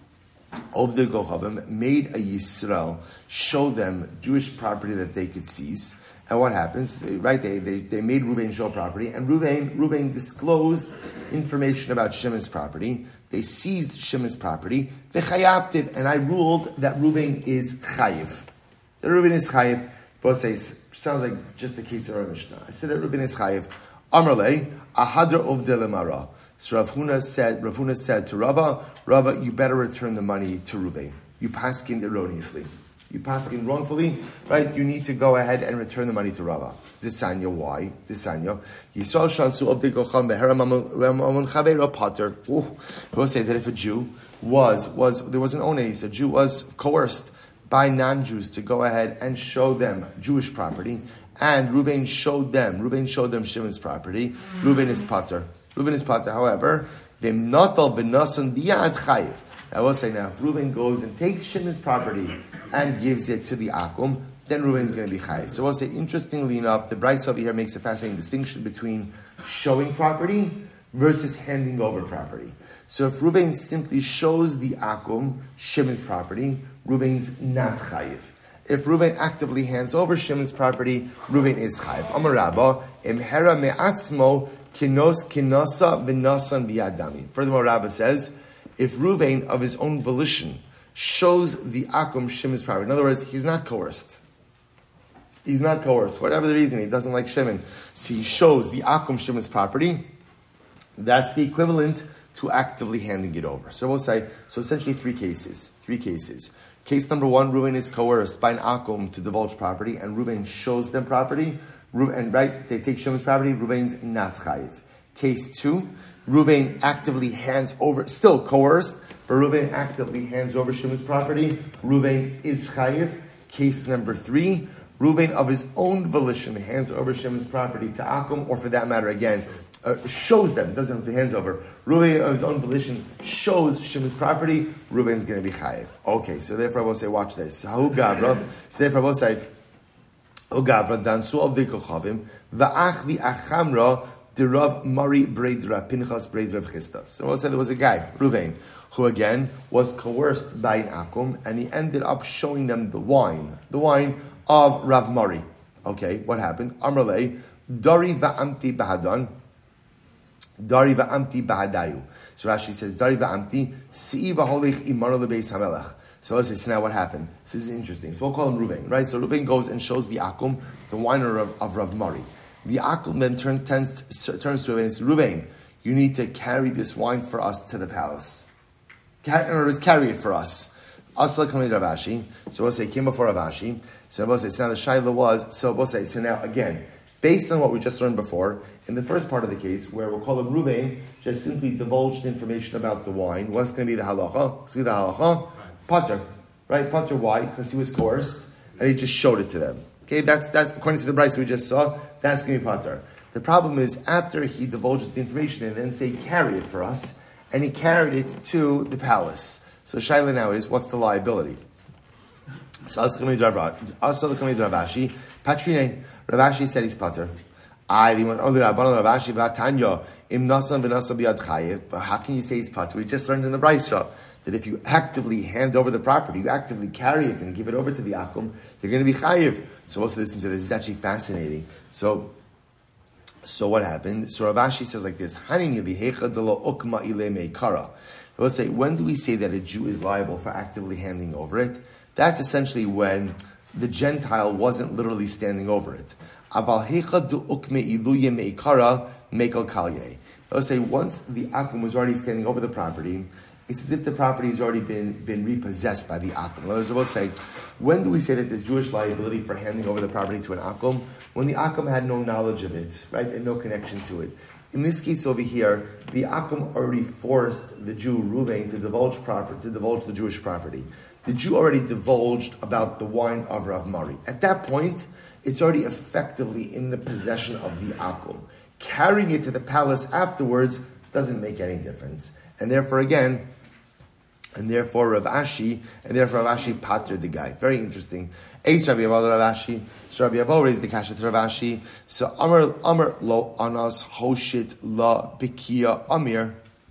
of the Kochavim, made a Yisrael show them Jewish property that they could seize. And what happens? They, right, they, they, they made Ruvain show property, and Ruvain, Ruvain disclosed information about Shimon's property. They seized Shimon's property. They chayavtiv, and I ruled that Ruvain is chayiv. That Ruvain is chayiv. Both say, sounds like just the case of our Mishnah. I said that Ruvain is chayiv. Amarle, ahadra of delemara. So Rav Huna said, Rav Huna said to Rava, Rava, you better return the money to Ruvain. You paskined erroneously. You paskined wrongfully, right? You need to go ahead and return the money to Rava. Disanya, why? Disanya. Yisrael shansu of the gocham behera mamun chavera pater. We'll say that if a Jew was, was, there was an ones, a Jew was coerced by non-Jews to go ahead and show them Jewish property, and Reuven showed them, Reuven showed them Shimon's property, Reuven is pater. Reuven is pater, however, v'im notal v'nasan biyad chayiv. I will say now, if Reuven goes and takes Shimon's property and gives it to the Akum, then Reuven is going to be chayiv. So I will say, interestingly enough, the Bryce over here makes a fascinating distinction between showing property versus handing over property. So if Reuven simply shows the Akum Shimon's property, Reuven's not chayiv. If Reuven actively hands over Shimon's property, Reuven is chayiv. Amar Rabba, imhera me'atzmo kinos kinosa v'nosan biyadami. Furthermore, Rabba says, if Reuven of his own volition shows the Akum Shimon's property, in other words, he's not coerced. He's not coerced. For whatever the reason, he doesn't like Shimon. So he shows the Akum Shimon's property. That's the equivalent to actively handing it over. So we'll say, so essentially three cases. Three cases. Case number one, Reuven is coerced by an Akum to divulge property, and Reuven shows them property, and right, they take Shimon's property, Reuven's not chayiv. Case two, Reuven actively hands over, still coerced, but Reuven actively hands over Shimon's property, Reuven is chayiv. Case number three, Reuven of his own volition hands over Shimon's property to Akum, or for that matter, again, Uh, shows them, doesn't have the hands over. Reuven, of his own volition, shows Shimon's property. Reuven's going to be chayiv. Okay, so therefore I will say, watch this. Hu gavra. So therefore I will say, Hu gavra dansu of the kochavim va'ach v'achamra derav Mari breidra Pinchas breidra v'chista. So I will say there was a guy, Reuven, who again was coerced by an akum, and he ended up showing them the wine, the wine of Rav Mari. Okay, what happened? Amrlei dari va'amti bahadan. Dari va'amti ba'adayu. So Rashi says, Dari va'amti, si'i v'holich imanu lebeis hamelech. So let's say, so now what happened? This is interesting. So we'll call him Reuven, right? So Reuven goes and shows the Akum, the winer of, of Rav Mari. The Akum then turns, turns, turns to Reuven and says, Reuven, you need to carry this wine for us to the palace. In other words, carry it for us. Asla Kamei Rav Ashi. So we'll say, came before Rav Ashi. So we'll say, so now the Shaila was, so we'll say, so now again, based on what we just learned before, in the first part of the case, where we'll call him Ruvain, just simply divulged information about the wine, what's going to be the halacha? What's going to be the halacha? Pater. Right? Pater, why? Because he was coerced, and he just showed it to them. Okay, that's, that's according to the Bryce we just saw, that's going to be Pater. The problem is, after he divulges the information and then say, carry it for us, and he carried it to the palace. So Shaila now is, what's the liability? So also the coming to Rav Ashi, Patrine, Rav Ashi said he's Pater. I the one only Rabbanon Rav Ashi v'Tanya im nasan v'nasa b'yad chayev. But how can you say he's Pater? We just learned in the Brisa that if you actively hand over the property, you actively carry it and give it over to the akum, you're going to be chayev. So also listen to this. This is actually fascinating. So. So what happened? So Rav Ashi says like this: We'll say, when do we say that a Jew is liable for actively handing over it? That's essentially when the Gentile wasn't literally standing over it. We'll say, once the akum was already standing over the property, it's as if the property has already been, been repossessed by the akum. In other words, we'll say, when do we say that there's Jewish liability for handing over the property to an akum? When the akum had no knowledge of it, right, and no connection to it. In this case over here, the akum already forced the Jew Reuven to divulge property, to divulge the Jewish property. The Jew already divulged about the wine of Rav Mari. At that point, it's already effectively in the possession of the akum. Carrying it to the palace afterwards doesn't make any difference, and therefore again. And therefore Rav Ashi, and therefore Rav Ashi patered the guy. Very interesting. Eis Rabbi Yavo Rav Ashi. So Rabbi Yavo raised the kasha to Rav Ashi. So Amar Amar lo anas hoshit la bikia amir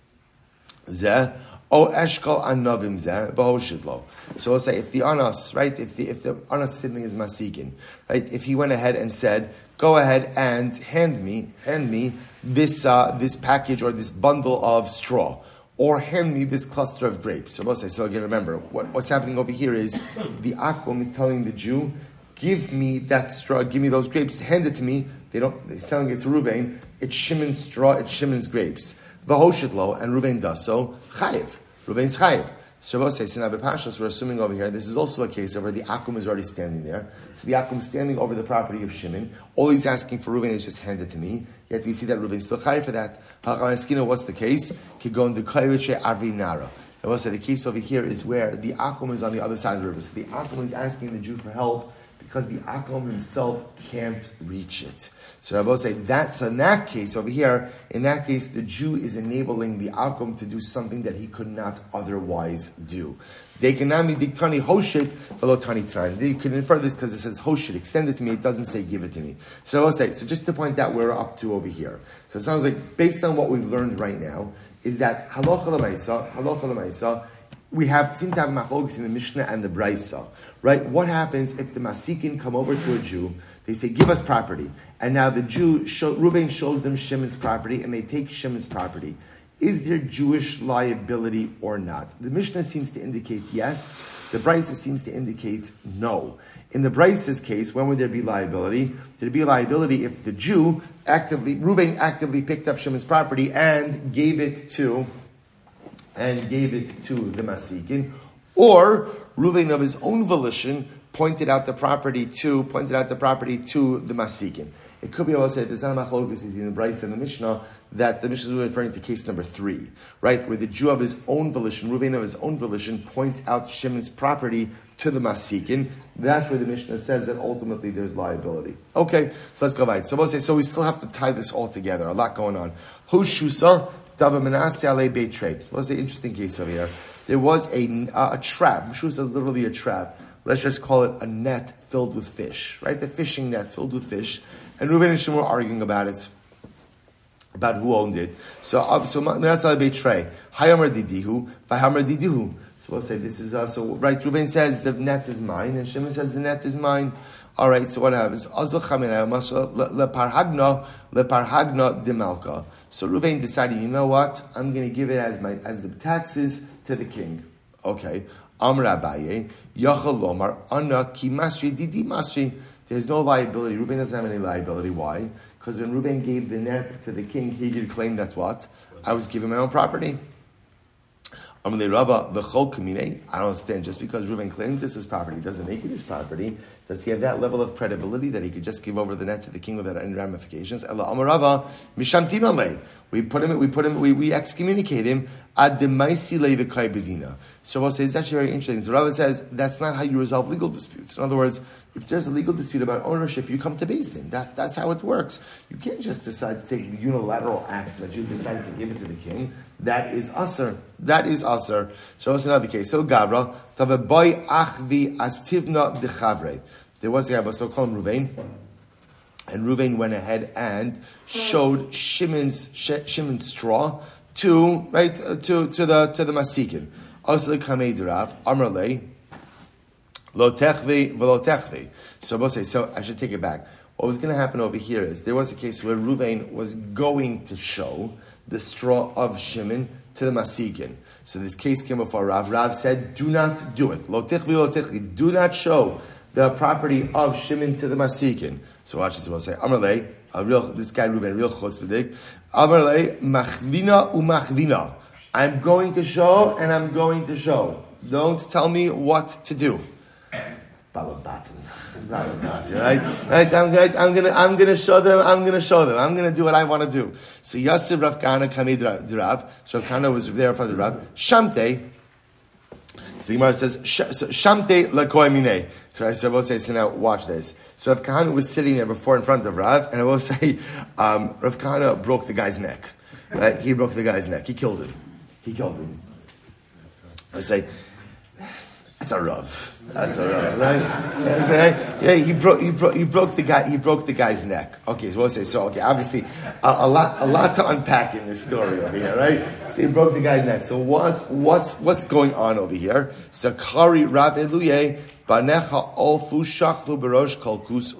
zeh o eshkol anavim zeh v'hoshit lo. So we'll say if the anas, right, if the if the anas sibling is masikin, right, if he went ahead and said, go ahead and hand me, hand me this uh, this package or this bundle of straw. Or hand me this cluster of grapes. So we'll say, so again, remember, what, what's happening over here is the akum is telling the Jew, give me that straw, give me those grapes, hand it to me. They don't, they're selling it to Ruvain. It's Shimon's straw, it's Shimon's grapes. V'hoshitlo, and Ruvain does so, chayiv. Ruvain's chayiv. So we'll say, so now B'Pashas, we're assuming over here, this is also a case where the akum is already standing there. So the akum is standing over the property of Shimon. All he's asking for Ruvain is just hand it to me. Yet we see that Ruvain's still chayiv for that. What's the case? Kigon the kayviche avi nara. I will say the case over here is where the akum is on the other side of the river. So the akum is asking the Jew for help because the akum himself can't reach it. So I will say that. So in that case over here, in that case, the Jew is enabling the akum to do something that he could not otherwise do. They can diktani hoshit velo tani tran. They can infer this because it says hoshit, extend it to me. It doesn't say give it to me. So I will say, so just to point out where we're up to over here. So it sounds like based on what we've learned right now is that halacha l'maisa, halacha l'maisa, we have seem to have machlokes in the Mishnah and the Brisa, right? What happens if the masikin come over to a Jew? They say, give us property. And now the Jew, show, Reuven shows them Shimon's property, and they take Shimon's property. Is there Jewish liability or not? The Mishnah seems to indicate yes. The Brisa seems to indicate no. In the Brisa's case, when would there be liability? There'd be liability if the Jew actively, Reuven actively picked up Shimon's property and gave it to, and gave it to the Masikin, or Reuven of his own volition pointed out the property to, pointed out the property to the Masikin. It could be also there's not a machlokes in the Brisa and the Mishnah that the Mishnah is referring to case number three, right, where the Jew of his own volition, Reuven of his own volition, points out Shimon's property to the Masikin. That's where the Mishnah says that ultimately there's liability. Okay, so let's go back. So we'll say, so we still have to tie this all together. A lot going on. Hushusa dava menaseh alei beit trade. What's the interesting case over here? There was a uh, a trap. Hushusa is literally a trap. Let's just call it a net filled with fish, right? The fishing net filled with fish. And Reuven and Shimon were arguing about it, about who owned it. So, uh, so that's how they betray. Hayamar didihu, v'hamar didihu. So we'll say this is also uh, right. Reuven says the net is mine, and Shimon says the net is mine. All right. So what happens? Leparhagna, leparhagna demalka. So Reuven decided, you know what? I'm going to give it as my as the taxes to the king. Okay. Amr Abaye, Yachal Lomar, Anna ki masri didi masri. There's no liability. Reuven doesn't have any liability. Why? Because when Reuven gave the net to the king, he could claim that what? I was giving my own property. Amalei Rava v'chol kamine. I don't understand. Just because Reuven claims this is property doesn't make it his property. Does he have that level of credibility that he could just give over the net to the king without any ramifications? Ela Amar Rava mishamtin alei. We put him. We put him. We, we excommunicate him. Ad demaisi levikai bedina. So we'll say it's actually very interesting. So Rava says that's not how you resolve legal disputes. In other words, if there's a legal dispute about ownership, you come to Beis Din. That's that's how it works. You can't just decide to take the unilateral act that you decided to give it to the king. That is usher. That is usher. So what's another case? So Gavra tavaboy achvi astivna dechavre. There was a guy, so call him Ruvain, and Ruvain went ahead and showed Shimon's Shimon's straw to right uh, to to the to the Masikin. Also the Kamei Derav Amrlei Lo Techvi V'Lo Techvi. So we'll say. So I should take it back. What was going to happen over here is there was a case where Ruvain was going to show the straw of Shimon to the Masikin. So this case came before Rav. Rav said, "Do not do it. Lo Techvi Lo Techvi. Do not show the property of Shimon to the Masikin." So watch this. We'll say Amrlei. A real, this guy Ruben, real chutzpahdik. Amarle machvina umachvina. I'm going to show and I'm going to show. Don't tell me what to do. Balabatim, balabatim, right? Right? I'm gonna, I'm gonna, I'm gonna show them. I'm gonna show them. I'm gonna do what I want to do. So Yasir Rav Kahana Kamei Derav. So Rav Kahana was there in front of the Rav. Shamte. So the Gemara says, Shamte lakoi minei. So I said, I will say, so now watch this. So Rav Kahana was sitting there before in front of Rav, and I will say, um, Rav Kahana broke the guy's neck. Right? He broke the guy's neck. He killed him. He killed him. I say, that's a Rav. That's a Rav, right? I say, yeah, he broke, he broke, he broke the guy, he broke the guy's neck. Okay, so we'll say, so okay, obviously, a, a lot, a lot to unpack in this story over here, right? So he broke the guy's neck. So what's, what's, what's going on over here? Sakari Rav Eluye, Banecha olfu shachlu berosh kol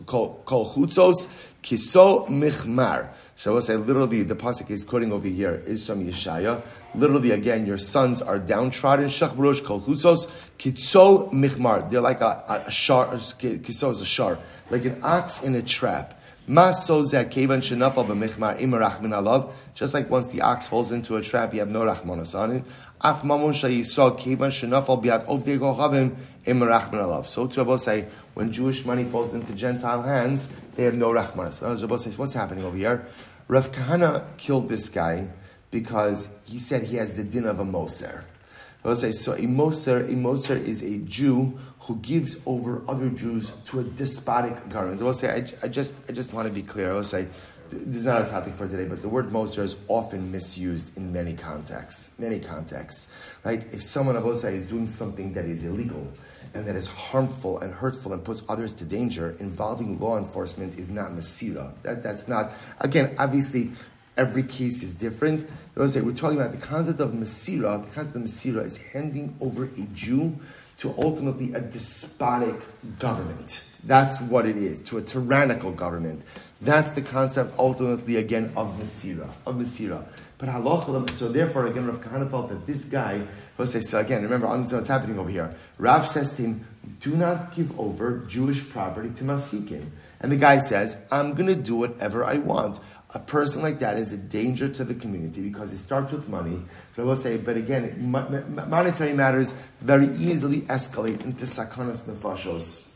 chutzos kiso michmar. So I will say, literally, the pasuk is quoting over here is from Yeshaya. Literally, again, your sons are downtrodden. Shach berosh kol chutzos kiso michmar. They're like a, a shar. Kiso is a shar, like an ox in a trap. Maso zekevan shenafal b'michmar imerach min alav. Just like once the ox falls into a trap, you have no rachmanas on it. Af mamon shayisrael kevan shenafal biat ovdei kochavim imerach min alav. So to Rabbi say, when Jewish money falls into Gentile hands, they have no rachmanas. So Rabbi says, what's happening over here? Rav Kahana killed this guy because he said he has the din of a moser. I will say, so a moser, a moser is a Jew who gives over other Jews to a despotic government. I will say, I, I just, I just want to be clear. I will say, this is not a topic for today, but the word moser is often misused in many contexts. Many contexts, right? If someone, I will say, is doing something that is illegal and that is harmful and hurtful and puts others to danger, involving law enforcement is not mesira. That, that's not. Again, obviously, every case is different. I will say, we're talking about the concept of mesira. The concept of mesira is handing over a Jew to ultimately a despotic government. That's what it is, to a tyrannical government. That's the concept, ultimately, again, of Mesira, of Mesira. But halacha, so therefore, again, Rav Kahana felt that this guy, let's say, so again, remember, understand what's happening over here. Rav says to him, do not give over Jewish property to Masikin. And the guy says, I'm going to do whatever I want. A person like that is a danger to the community because it starts with money. But I will say, but again, monetary matters very easily escalate into sakanas nefashos.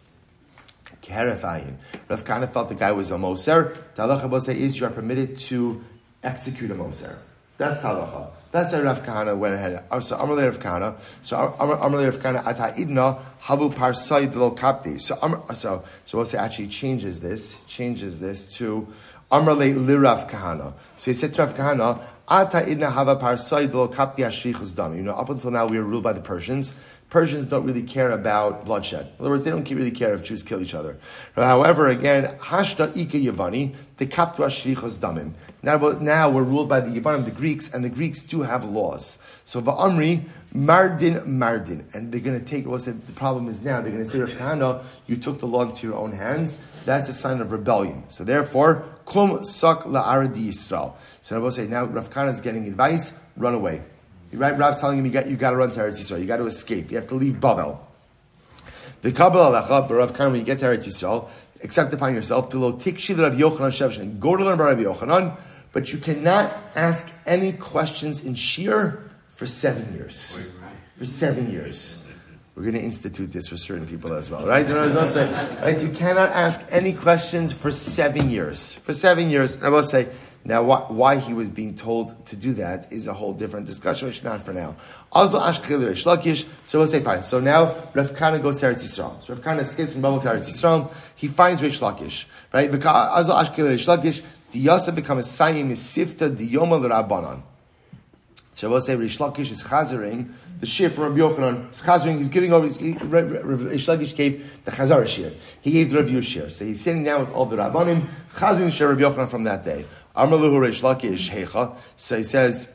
Terrifying. Rav Kahana felt the guy was a moser. The halacha will say is you are permitted to execute a moser. That's the halacha. That's why Rav Kahana went ahead. So Amalei Rav Kahana. So Amalei Rav Kahana ata idna havu parsai lo kapti. So so so we'll say actually changes this changes this to Amalei li Rav Kahana. So he said to Rav Kahana ata idna hava parsai lo kapti ashvichus dam. You know, up until now we were ruled by the Persians. Persians don't really care about bloodshed. In other words, they don't really care if Jews kill each other. However, again, hashta ika Yavani, the kaptu ashvichos damim. Now, now we're ruled by the Yavanim, the Greeks, and the Greeks do have laws. So va'amri mardin mardin, and they're going to take. What's it? The problem is now they're going to say, Rav Kahana, you took the law into your own hands. That's a sign of rebellion. So therefore, kum sak la'aradi Yisrael. So I will say now, Rav Kahana is getting advice. Run away. Right, Rav's telling him you got you got to run to Eretz Yisrael. You got to escape. You have to leave Bavel. The Kabbalah Alecha, but Rav Kahana, when you get to Eretz Yisrael, accept upon yourself to lo tikshi Rabbi Yochanan Shevshin. Go to learn about Rabbi Yochanan, but you cannot ask any questions in Shir for seven years. for seven years. We're going to institute this for certain people as well, right? You know what I'm saying? Right? You cannot ask any questions for seven years. For seven years, and I will say, now why, why he was being told to do that is a whole different discussion, which not for now. Also, Ashkel Rish Lakish, so we'll say fine. So now, Rav Kana goes to Eretz Yisrael. So Rav Kana escapes from Babel to Eretz Yisrael. He finds Rish Lakish, right? Also, Ashkel Rish Lakish, the Yasa become a Sayim is Sifta, the Yoma L'Rabbanon. So we'll say Rish Lakish is chazering the shir from Rabbi Yochanan. He's chazering, he's giving over, he, Rish Lakish gave the chazar shir. He gave the Rav Yush shir. So he's sitting down with all the Rabbanim, chazering the shir Rabbi Yochanan from that day. Amaluhu Rish Lakish Heicha. So he says,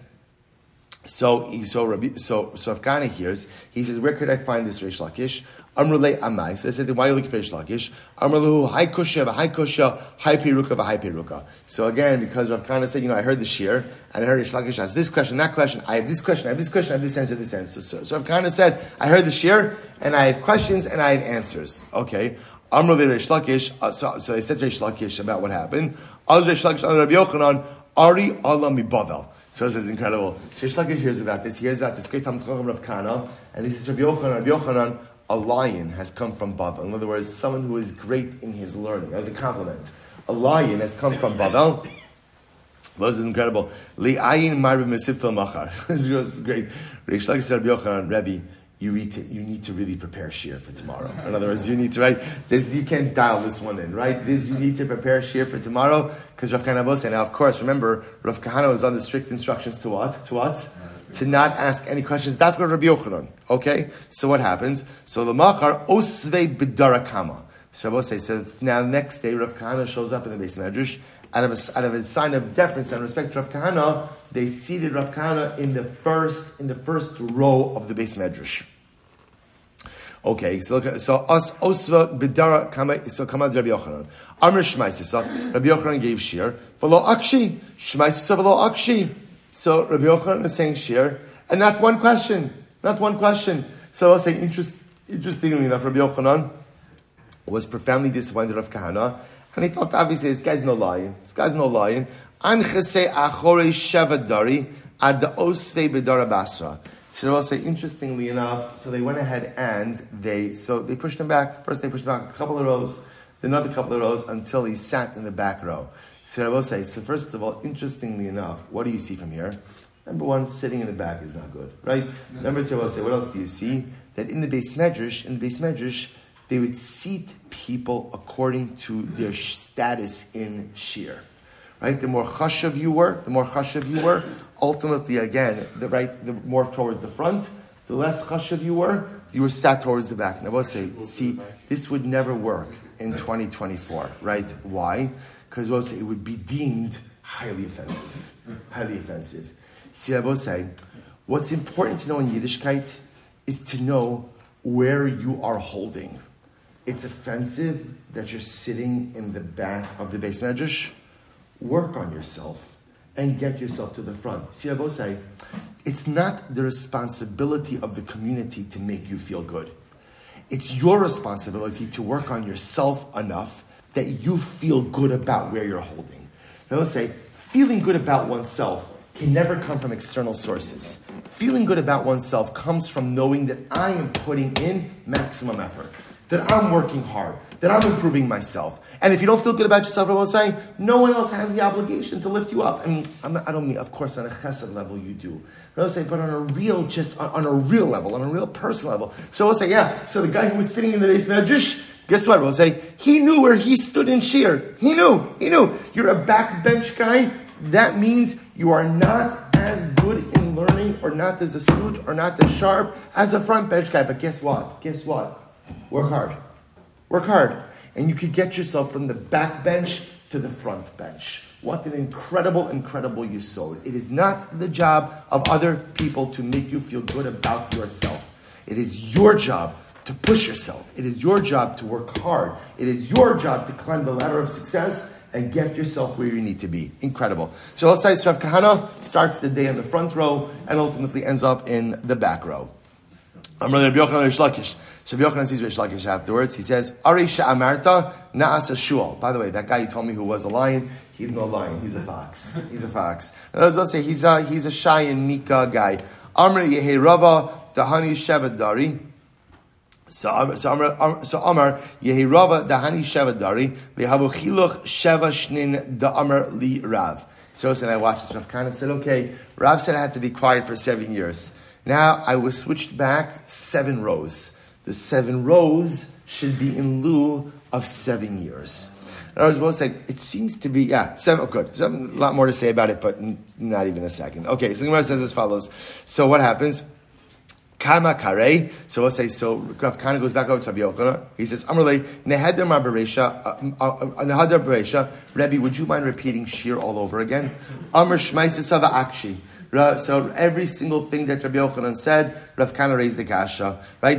so so Rabbi, so so Rav Kana hears. He says, where could I find this Rish Lakish? Amrulei Amai. So they said, why are you looking for Rish Lakish? Amruluhu Hai Kusha Hai Kusha Hai Peruka Hai Peruka. So again, because Rav Kana said, you know, I heard the shir and I heard Rish Lakish ask this question, that question. I have this question, I have this question, I have this answer, this answer. So, so Rav Kana said, I heard the shir and I have questions and I have answers. Okay. Amrulei Rish Lakish. Uh, so, so they said to Rish Lakish about what happened. Az Rish Lakish on Rabbi Yochanan Ari Allah Mi Bavel. So this is incredible. Rish Lakish hears about this. He hears about this great Talmid Chacham Rav Kana, and he says, Rabbi Yochanan, Rabbi Yochanan, a lion has come from Bavel. In other words, someone who is great in his learning. That was a compliment. A lion has come from Bavel. Well, this is incredible. Li'ayin marbi mesifta machar. This is great. Rish Lakish said, Rabbi Yochanan, Rebbe, you need to you need to really prepare shir for tomorrow. In other words, you need to write this. You can't dial this one in, right? This you need to prepare shir for tomorrow because Rav Kahana was saying. Now, of course, remember Rav Kahana was under strict instructions to what? To what? To not ask any questions. That's what Rabbi Yochanan. Okay, so what happens? So the machar osvei b'darakama. So Rabbi say so. Now next day, Rav Kahana shows up in the Beis Medrash. Out of, a, out of a sign of deference and respect to Rav Kahana, they seated Rav Kahana in the first in the first row of the Beis Medrash. Okay, so look, so us osva bidara kama so kama Rabbi Yochanan. Amr Shmaisisa, Rabbi Yochanan gave shir. V'lo akshi, Shmaisisa v'lo akshi. So Rabbi Yochanan is saying shir, and not one question, not one question. So I'll say, interest, interestingly enough, Rabbi Yochanan was profoundly disappointed of Kahana. And he felt obviously this guy's no lion. This guy's no lion. Anchase achore shevadari ad osve bedara basra. So I'll say, interestingly enough, so they went ahead and they so they pushed him back. First they pushed him back a couple of rows, then another couple of rows until he sat in the back row. So I will say, so first of all, interestingly enough, what do you see from here? Number one, sitting in the back is not good, right? No. Number two, I will say, what else do you see? That in the Beis Medrash, in the Beis Medrash, they would seat people according to their status in shir. Right? The more chashav you were, the more chashav you were, ultimately again, the right, the more towards the front, the less chashav you were, you were sat towards the back. And I will say, see, this would never work in twenty twenty-four, right? Why? Because I will say it would be deemed highly offensive. Highly offensive. See, I will say, what's important to know in Yiddishkeit is to know where you are holding. It's offensive that you're sitting in the back of the Beis Medrash. Work on yourself and get yourself to the front. See, I will say, it's not the responsibility of the community to make you feel good. It's your responsibility to work on yourself enough that you feel good about where you're holding. I will say, feeling good about oneself can never come from external sources. Feeling good about oneself comes from knowing that I am putting in maximum effort, that I'm working hard, that I'm improving myself. And if you don't feel good about yourself, I will say, no one else has the obligation to lift you up. I mean, I'm not, I don't mean, of course, on a chesed level you do. But I will say, but on a real, just on, on a real level, on a real personal level. So I will say, yeah, so the guy who was sitting in the Beis Medrash, guess what? I will say, he knew where he stood in shir. He knew, he knew. You're a backbench guy. That means you are not as good in learning or not as astute or not as sharp as a front bench guy. But guess what? Guess what? Work hard. Work hard. And you could get yourself from the back bench to the front bench. What an incredible, incredible yesod. It is not the job of other people to make you feel good about yourself. It is your job to push yourself. It is your job to work hard. It is your job to climb the ladder of success and get yourself where you need to be. Incredible. So I'll say Rav Kahana starts the day in the front row and ultimately ends up in the back row. So Rabbi Yochanan sees Rish Lakish afterwards. He says, Ari sha'amarta na'asa shul. By the way, that guy you told me who was a lion, he's no lion, he's a fox. He's a fox. And I was going to say, he's a, he's a shy and mika guy. Amr Yehe Rava dahani sheva dari. So, so Amar, so Amar, Yehi Rava dahani sheva dari, lehavu chiluch sheva shnin da Amar li Rav. So and I watched this. Rav Kana said, okay, Rav said I had to be quiet for seven years. Now I was switched back seven rows. The seven rows should be in lieu of seven years. I was both saying, it seems to be, yeah, seven, oh good. So a lot more to say about it, but n- not even a second. Okay, so the Gemara says as follows. So what happens? Kama kare. So we'll say, so Rav Kana goes back over to Rabbi Yochanan. He says, Amrle, nehedar ma bereisha, nehedar bereisha, Rebbe, would you mind repeating shir all over again? Amr shmaisa sava akshi. So every single thing that Rabbi Yochanan said, Rav Kana raised the kasha, right?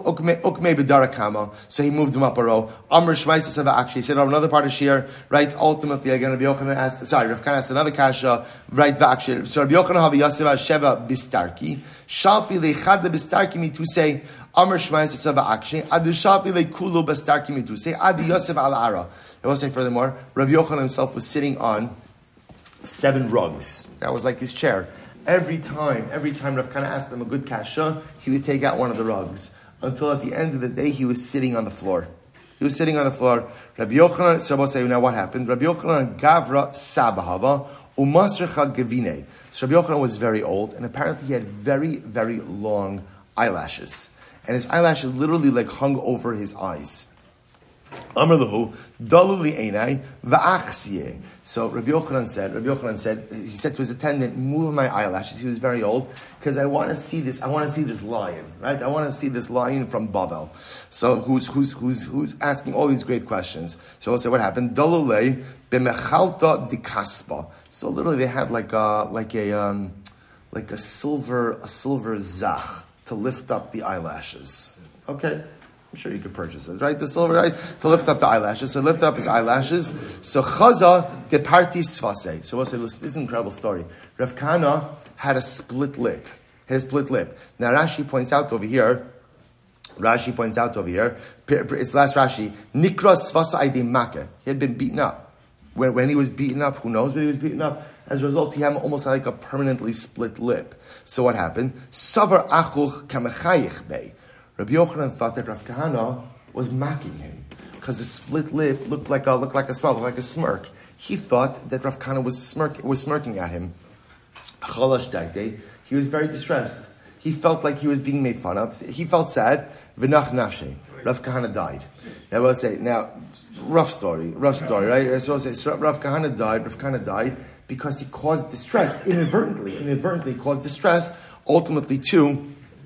So he moved him up a row. Amr Shmaisa Sava Akshi. He said, oh, another part of Shir, right? Ultimately, again, Rabbi Yochanan asked, sorry, Rav Kana asked another kasha, right? V'akshi. So Rabbi Yochanan have Yaseva Sheva Bistarki. Shafi lechad Bistarki mitu say, Amr Shmaisa Sava Akshi. Adu Shafi lekulu Bistarki mitu say, Adi Yosef al Ara. I will say furthermore, Rabbi Yochanan himself was sitting on seven rugs. That was like his chair. Every time, every time Rav Kana asked him a good kasha, he would take out one of the rugs. Until at the end of the day, he was sitting on the floor. He was sitting on the floor. Rabbi Yochanan, so I'll say now what happened. Rabbi Yochanan gavra sabahava umasrecha gevine. So Rabbi Yochanan was very old, and apparently he had very, very long eyelashes. And his eyelashes literally like hung over his eyes. Amar lahu, daluli einai va'achsiye. So Rabbi Yochanan said, Rabbi Yochanan said, he said to his attendant, move my eyelashes. He was very old, because I want to see this, I want to see this lion, right? I want to see this lion from Bavel. So who's, who's, who's, who's asking all these great questions. So I'll say what happened. Dalulei b'mechalta dikaspa. So literally they had like a, like a, um, like a silver, a silver zach to lift up the eyelashes. Okay? I'm sure you could purchase it, right? The silver, right? To lift up the eyelashes. So lift up his eyelashes. So chaza de parti svase. So we'll say, listen, this is an incredible story. Rav Kana had a split lip. Had a split lip. Now Rashi points out over here, Rashi points out over here, it's last Rashi, Nikra svasa aidi make. He had been beaten up. When, when he was beaten up, who knows when he was beaten up? As a result, he had almost like a permanently split lip. So what happened? Savar achuch kamechayich bei. Rabbi Yochanan thought that Rav Kahana was mocking him because the split lip looked like a looked like a smile, like a smirk. He thought that Rav Kahana was smirk was smirking at him. Chalash daite. He was very distressed. He felt like he was being made fun of. He felt sad. V'nach nafshe. Rav Kahana died. Now I will say now, rough story, rough story, right? So I will say so Rav Kahana died. Rav Kahana died because he caused distress inadvertently. Inadvertently caused distress. Ultimately, to.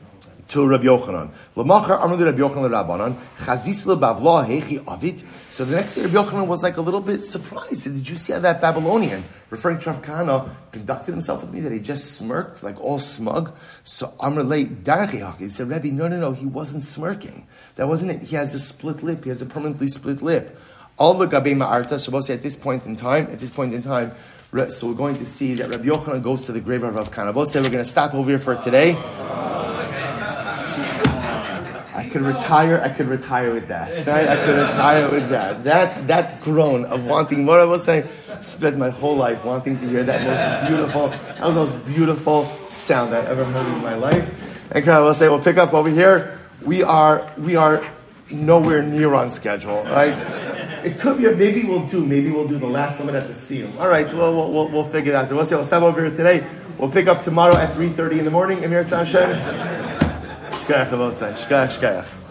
To Rabbi Yochanan. L'machar amru Rabbi Yochanan Rabbanan chazis lebavla hechi avit. So the next day Rabbi Yochanan was like a little bit surprised. He said, did you see how that Babylonian, referring to Rav Kahana, conducted himself with me, that he just smirked, like all smug? So Amr lei darchi haki. He said, Rebbe, no, no, no, he wasn't smirking. That wasn't it. He has a split lip. He has a permanently split lip. All the gabe ma'arta. So we'll say at this point in time, at this point in time, so we're going to see that Rabbi Yochanan goes to the grave of Rav Kahana. We'll say we're going to stop over here for today. I could retire. I could retire with that. Right? I could retire with that. That that groan of wanting more. I was saying, spent my whole life wanting to hear that most beautiful. That was the most beautiful sound I ever heard in my life. And I will say, we'll pick up over here. We are we are nowhere near on schedule, right? It could be. Maybe we'll do. Maybe we'll do the last limit at the seal. All right. Well, we'll we'll, we'll figure that out. We'll say we'll stop over here today. We'll pick up tomorrow at three thirty in the morning. Emir Tzashem. Shkayach, Shkayach.